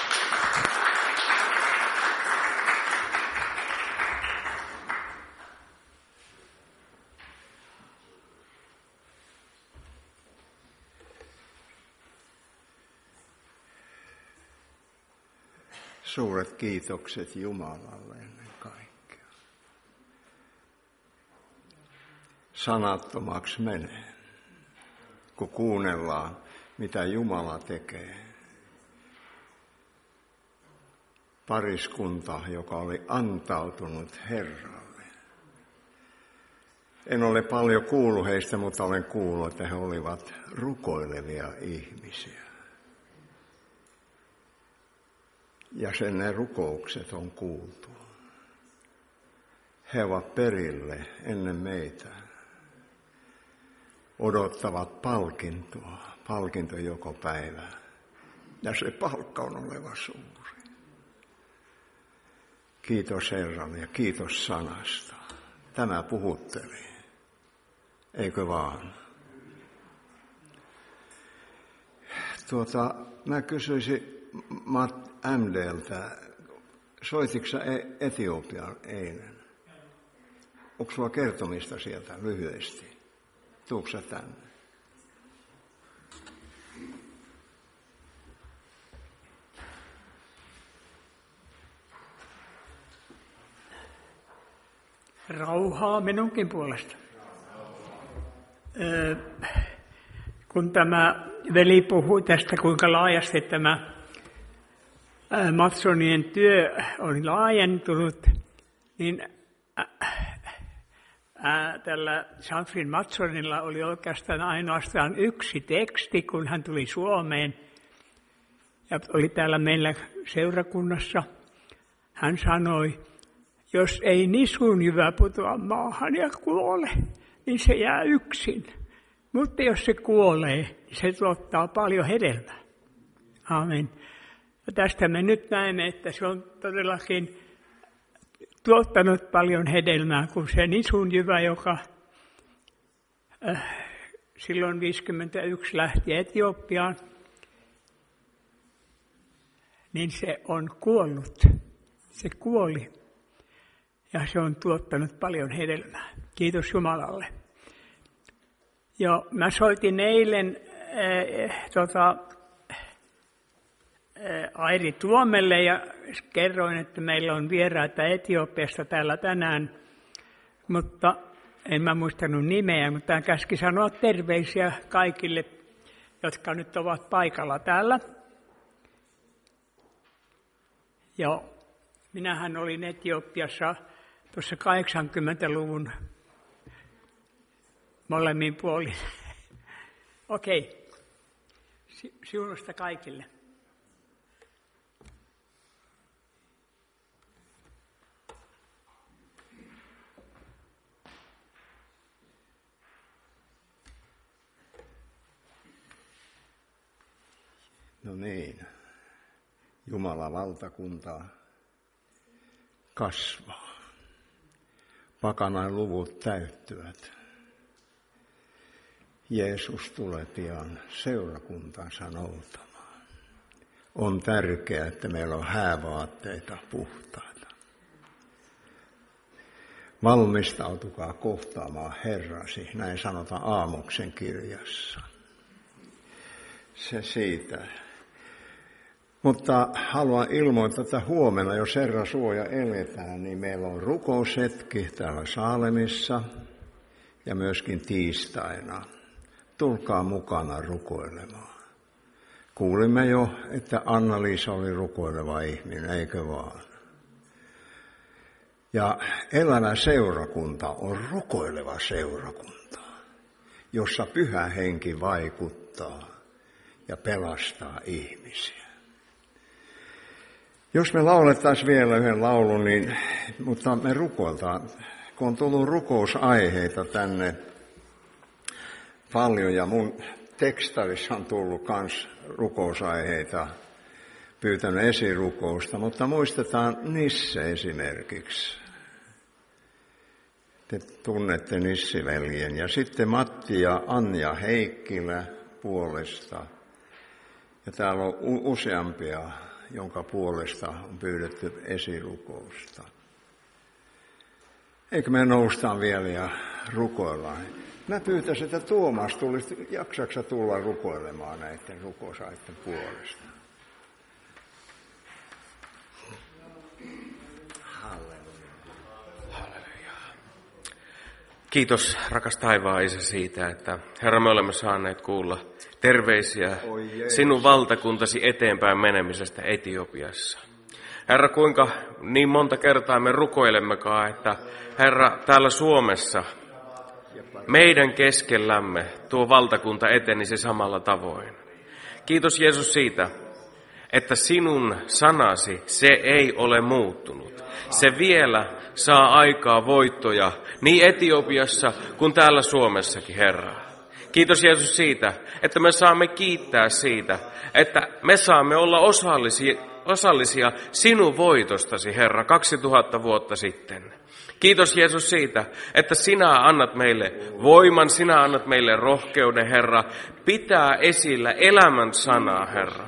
Suuret kiitokset Jumalalle ennen kaikkea. Sanattomaksi menee, kun kuunnellaan, mitä Jumala tekee. Pariskunta, joka oli antautunut Herralle. En ole paljon kuullut heistä, mutta olen kuullut, että he olivat rukoilevia ihmisiä. Ja sen ne rukoukset on kuultu. He ovat perille ennen meitä. Odottavat palkintoa, palkinto joko päivä. Ja se palkka on oleva suuri. Kiitos Herralle ja kiitos sanasta. Tämä puhutteli. Eikö vaan? Tuota, mä kysyisin Matt M D:ltä, soititko sä Etiopiaan eilen? Onko sulla kertomista sieltä lyhyesti? Tuutko sä tänne? Rauhaa minunkin puolesta. Öö, kun tämä veli puhui tästä, kuinka laajasti tämä ää, Matsonien työ oli laajentunut, niin ää, ää, tällä Sanfrid Matsonilla oli oikeastaan ainoastaan yksi teksti, kun hän tuli Suomeen ja oli täällä meillä seurakunnassa. Hän sanoi, jos ei nisunjyvä putoa maahan ja kuole, niin se jää yksin. Mutta jos se kuolee, niin se tuottaa paljon hedelmää. Aamen. Ja tästä me nyt näemme, että se on todellakin tuottanut paljon hedelmää, kun se nisunjyvä, joka äh, silloin viisikymmentäyksi lähti Etiopiaan, niin se on kuollut. Se kuoli ja se on tuottanut paljon hedelmää. Kiitos Jumalalle. Ja mä soitin eilen äh, tota, äh, Airi Tuomelle ja kerroin, että meillä on vieraita Etiopiasta täällä tänään, mutta en mä muistanut nimeä, mutta hän käski sanoa terveisiä kaikille, jotka nyt ovat paikalla täällä. Ja minähän olin Etiopiassa tuossa kahdeksankymmentäluvun molemmin puolin. Okei, siunusta kaikille. No niin, Jumalan valtakunta kasvaa. Pakanain luvut täyttyvät. Jeesus tulee pian seurakuntansa noutamaan. On tärkeää, että meillä on häävaatteita puhtaita. Valmistautukaa kohtaamaan Herrasi, näin sanotaan Aamoksen kirjassa. Se siitä. Mutta haluan ilmoittaa, että huomenna, jos Herra suoja eletään, niin meillä on rukoushetki täällä Saalemissa ja myöskin tiistaina. Tulkaa mukana rukoilemaan. Kuulimme jo, että Anna-Liisa oli rukoileva ihminen, eikö vaan? Ja elävä seurakunta on rukoileva seurakunta, jossa Pyhä Henki vaikuttaa ja pelastaa ihmisiä. Jos me laulettaisiin vielä yhden laulun, niin, mutta me rukoiltaan, kun on tullut rukousaiheita tänne paljon ja mun tekstavissa on tullut myös rukousaiheita, pyytänyt esirukousta, mutta muistetaan Nisse esimerkiksi. Te tunnette Nissiveljen ja sitten Matti ja Anja Heikkilä puolesta. Ja täällä on useampia, jonka puolesta on pyydetty esirukousta. Eikö me noustaan vielä ja rukoillaan? Mä pyytäisin, että Tuomas tulisi, jaksaksa tulla rukoilemaan näiden rukousaiden puolesta. Kiitos, rakas taivaan Isä, siitä, että Herra, me olemme saaneet kuulla terveisiä sinun valtakuntasi eteenpäin menemisestä Etiopiassa. Herra, kuinka niin monta kertaa me rukoilemmekaan, että Herra, täällä Suomessa meidän keskellämme tuo valtakunta etenisi samalla tavoin. Kiitos Jeesus siitä, että sinun sanasi, se ei ole muuttunut. Se vielä saa aikaa voittoja niin Etiopiassa kuin täällä Suomessakin, Herra. Kiitos Jeesus siitä, että me saamme kiittää siitä, että me saamme olla osallisia, osallisia sinun voitostasi, Herra, kaksituhatta vuotta sitten. Kiitos Jeesus siitä, että sinä annat meille voiman, sinä annat meille rohkeuden, Herra, pitää esillä elämän sanaa, Herra.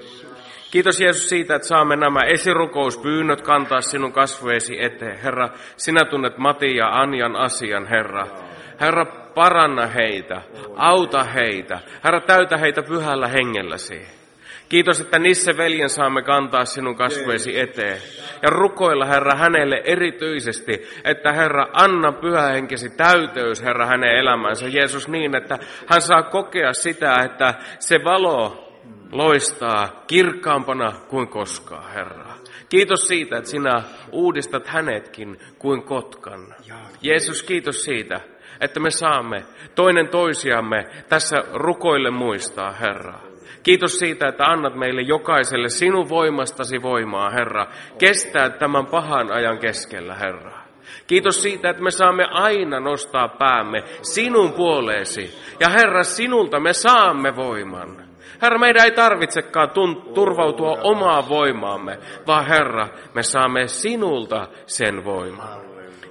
Kiitos Jeesus siitä, että saamme nämä esirukouspyynnöt kantaa sinun kasvoesi eteen. Herra, sinä tunnet Matin ja Anjan asian, Herra. Herra, paranna heitä, auta heitä. Herra, täytä heitä pyhällä hengelläsi. Kiitos, että Nisse veljen saamme kantaa sinun kasvoesi eteen. Ja rukoilla, Herra, hänelle erityisesti, että Herra, anna pyhähenkesi täyteys, Herra, hänen elämänsä. Jeesus niin, että hän saa kokea sitä, että se valo loistaa kirkkaampana kuin koskaan, Herra. Kiitos siitä, että sinä uudistat hänetkin kuin kotkan. Jeesus, kiitos siitä, että me saamme toinen toisiamme tässä rukoille muistaa, Herra. Kiitos siitä, että annat meille jokaiselle sinun voimastasi voimaa, Herra, kestää tämän pahan ajan keskellä, Herra. Kiitos siitä, että me saamme aina nostaa päämme sinun puoleesi. Ja Herra, sinulta me saamme voiman. Herra, meidän ei tarvitsekaan tunt- turvautua omaan voimaamme, vaan Herra, me saamme sinulta sen voiman.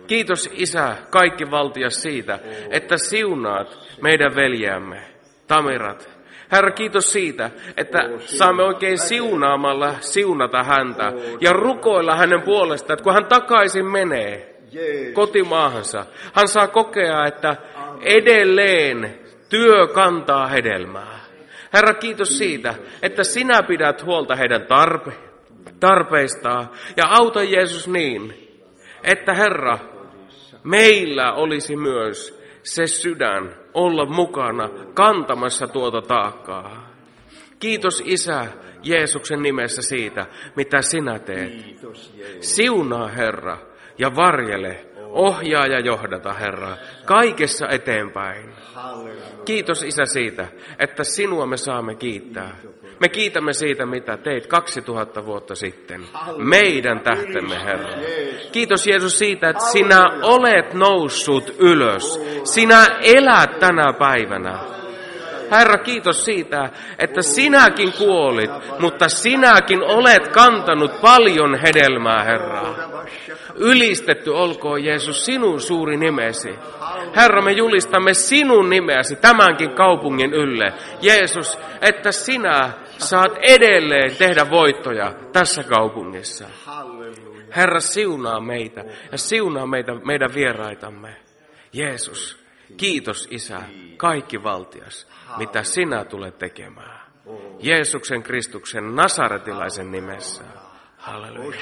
Kiitos Isä, kaikki valtias siitä, että siunaat meidän veljäämme, Tamirat. Herra, kiitos siitä, että saamme oikein siunaamalla siunata häntä ja rukoilla hänen puolestaan, että kun hän takaisin menee kotimaahansa, hän saa kokea, että edelleen työ kantaa hedelmää. Herra, kiitos siitä, että sinä pidät huolta heidän tarpe, tarpeistaan ja auta Jeesus niin, että Herra, meillä olisi myös se sydän olla mukana kantamassa tuota taakkaa. Kiitos Isä Jeesuksen nimessä siitä, mitä sinä teet. Siunaa Herra ja varjele, ohjaa ja johdata Herra kaikessa eteenpäin. Kiitos Isä siitä, että sinua me saamme kiittää. Me kiitämme siitä, mitä teit kaksituhatta vuotta sitten. Meidän tähtemme, Herra. Kiitos Jeesus siitä, että sinä olet noussut ylös. Sinä elät tänä päivänä. Herra, kiitos siitä, että sinäkin kuolit, mutta sinäkin olet kantanut paljon hedelmää, Herra. Ylistetty olkoon Jeesus sinun suuri nimesi. Herra, me julistamme sinun nimeäsi tämänkin kaupungin ylle. Jeesus, että sinä saat edelleen tehdä voittoja tässä kaupungissa. Herra, siunaa meitä ja siunaa meitä, meidän vieraitamme. Jeesus, kiitos Isä, kaikki valtias, mitä sinä tulet tekemään. Jeesuksen Kristuksen nasaretilaisen nimessä. Halleluja.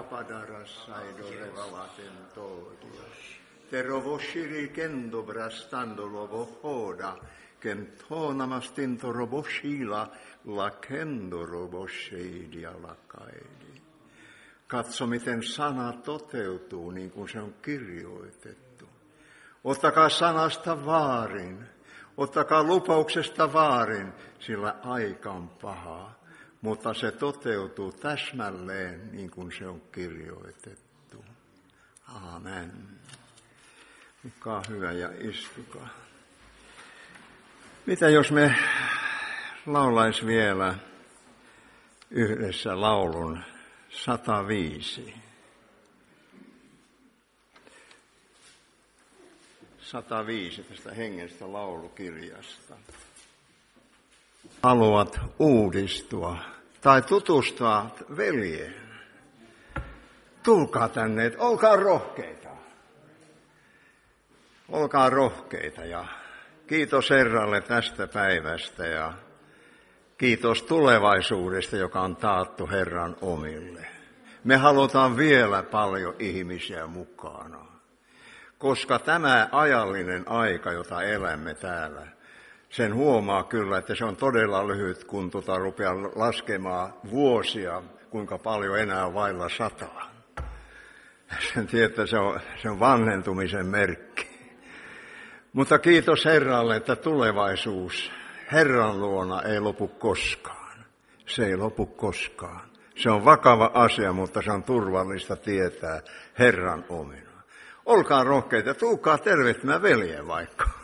Katso, miten sana toteutuu niin kuin se on kirjoitettu. Ottakaa sanasta vaarin. Ottakaa lupauksesta vaarin, sillä aika on paha. Mutta se toteutuu täsmälleen niin kuin se on kirjoitettu. Aamen. Olkaa hyvä ja istukaa. Mitä jos me laulais vielä yhdessä laulun sata viisi? sata viisi tästä hengestä laulukirjasta. Haluat uudistua tai tutustua veljeen. Tulkaa tänne, että olkaa rohkeita. Olkaa rohkeita ja kiitos Herralle tästä päivästä ja kiitos tulevaisuudesta, joka on taattu Herran omille. Me halutaan vielä paljon ihmisiä mukana, koska tämä ajallinen aika, jota elämme täällä, sen huomaa kyllä, että se on todella lyhyt, kun tuota rupeaa laskemaan vuosia, kuinka paljon enää vailla sataa. Sen tietää, se on, se on vanhentumisen merkki. Mutta kiitos Herralle, että tulevaisuus Herran luona ei lopu koskaan. Se ei lopu koskaan. Se on vakava asia, mutta se on turvallista tietää Herran omina. Olkaa rohkeita, tulkaa tervehtymään veljeä vaikka.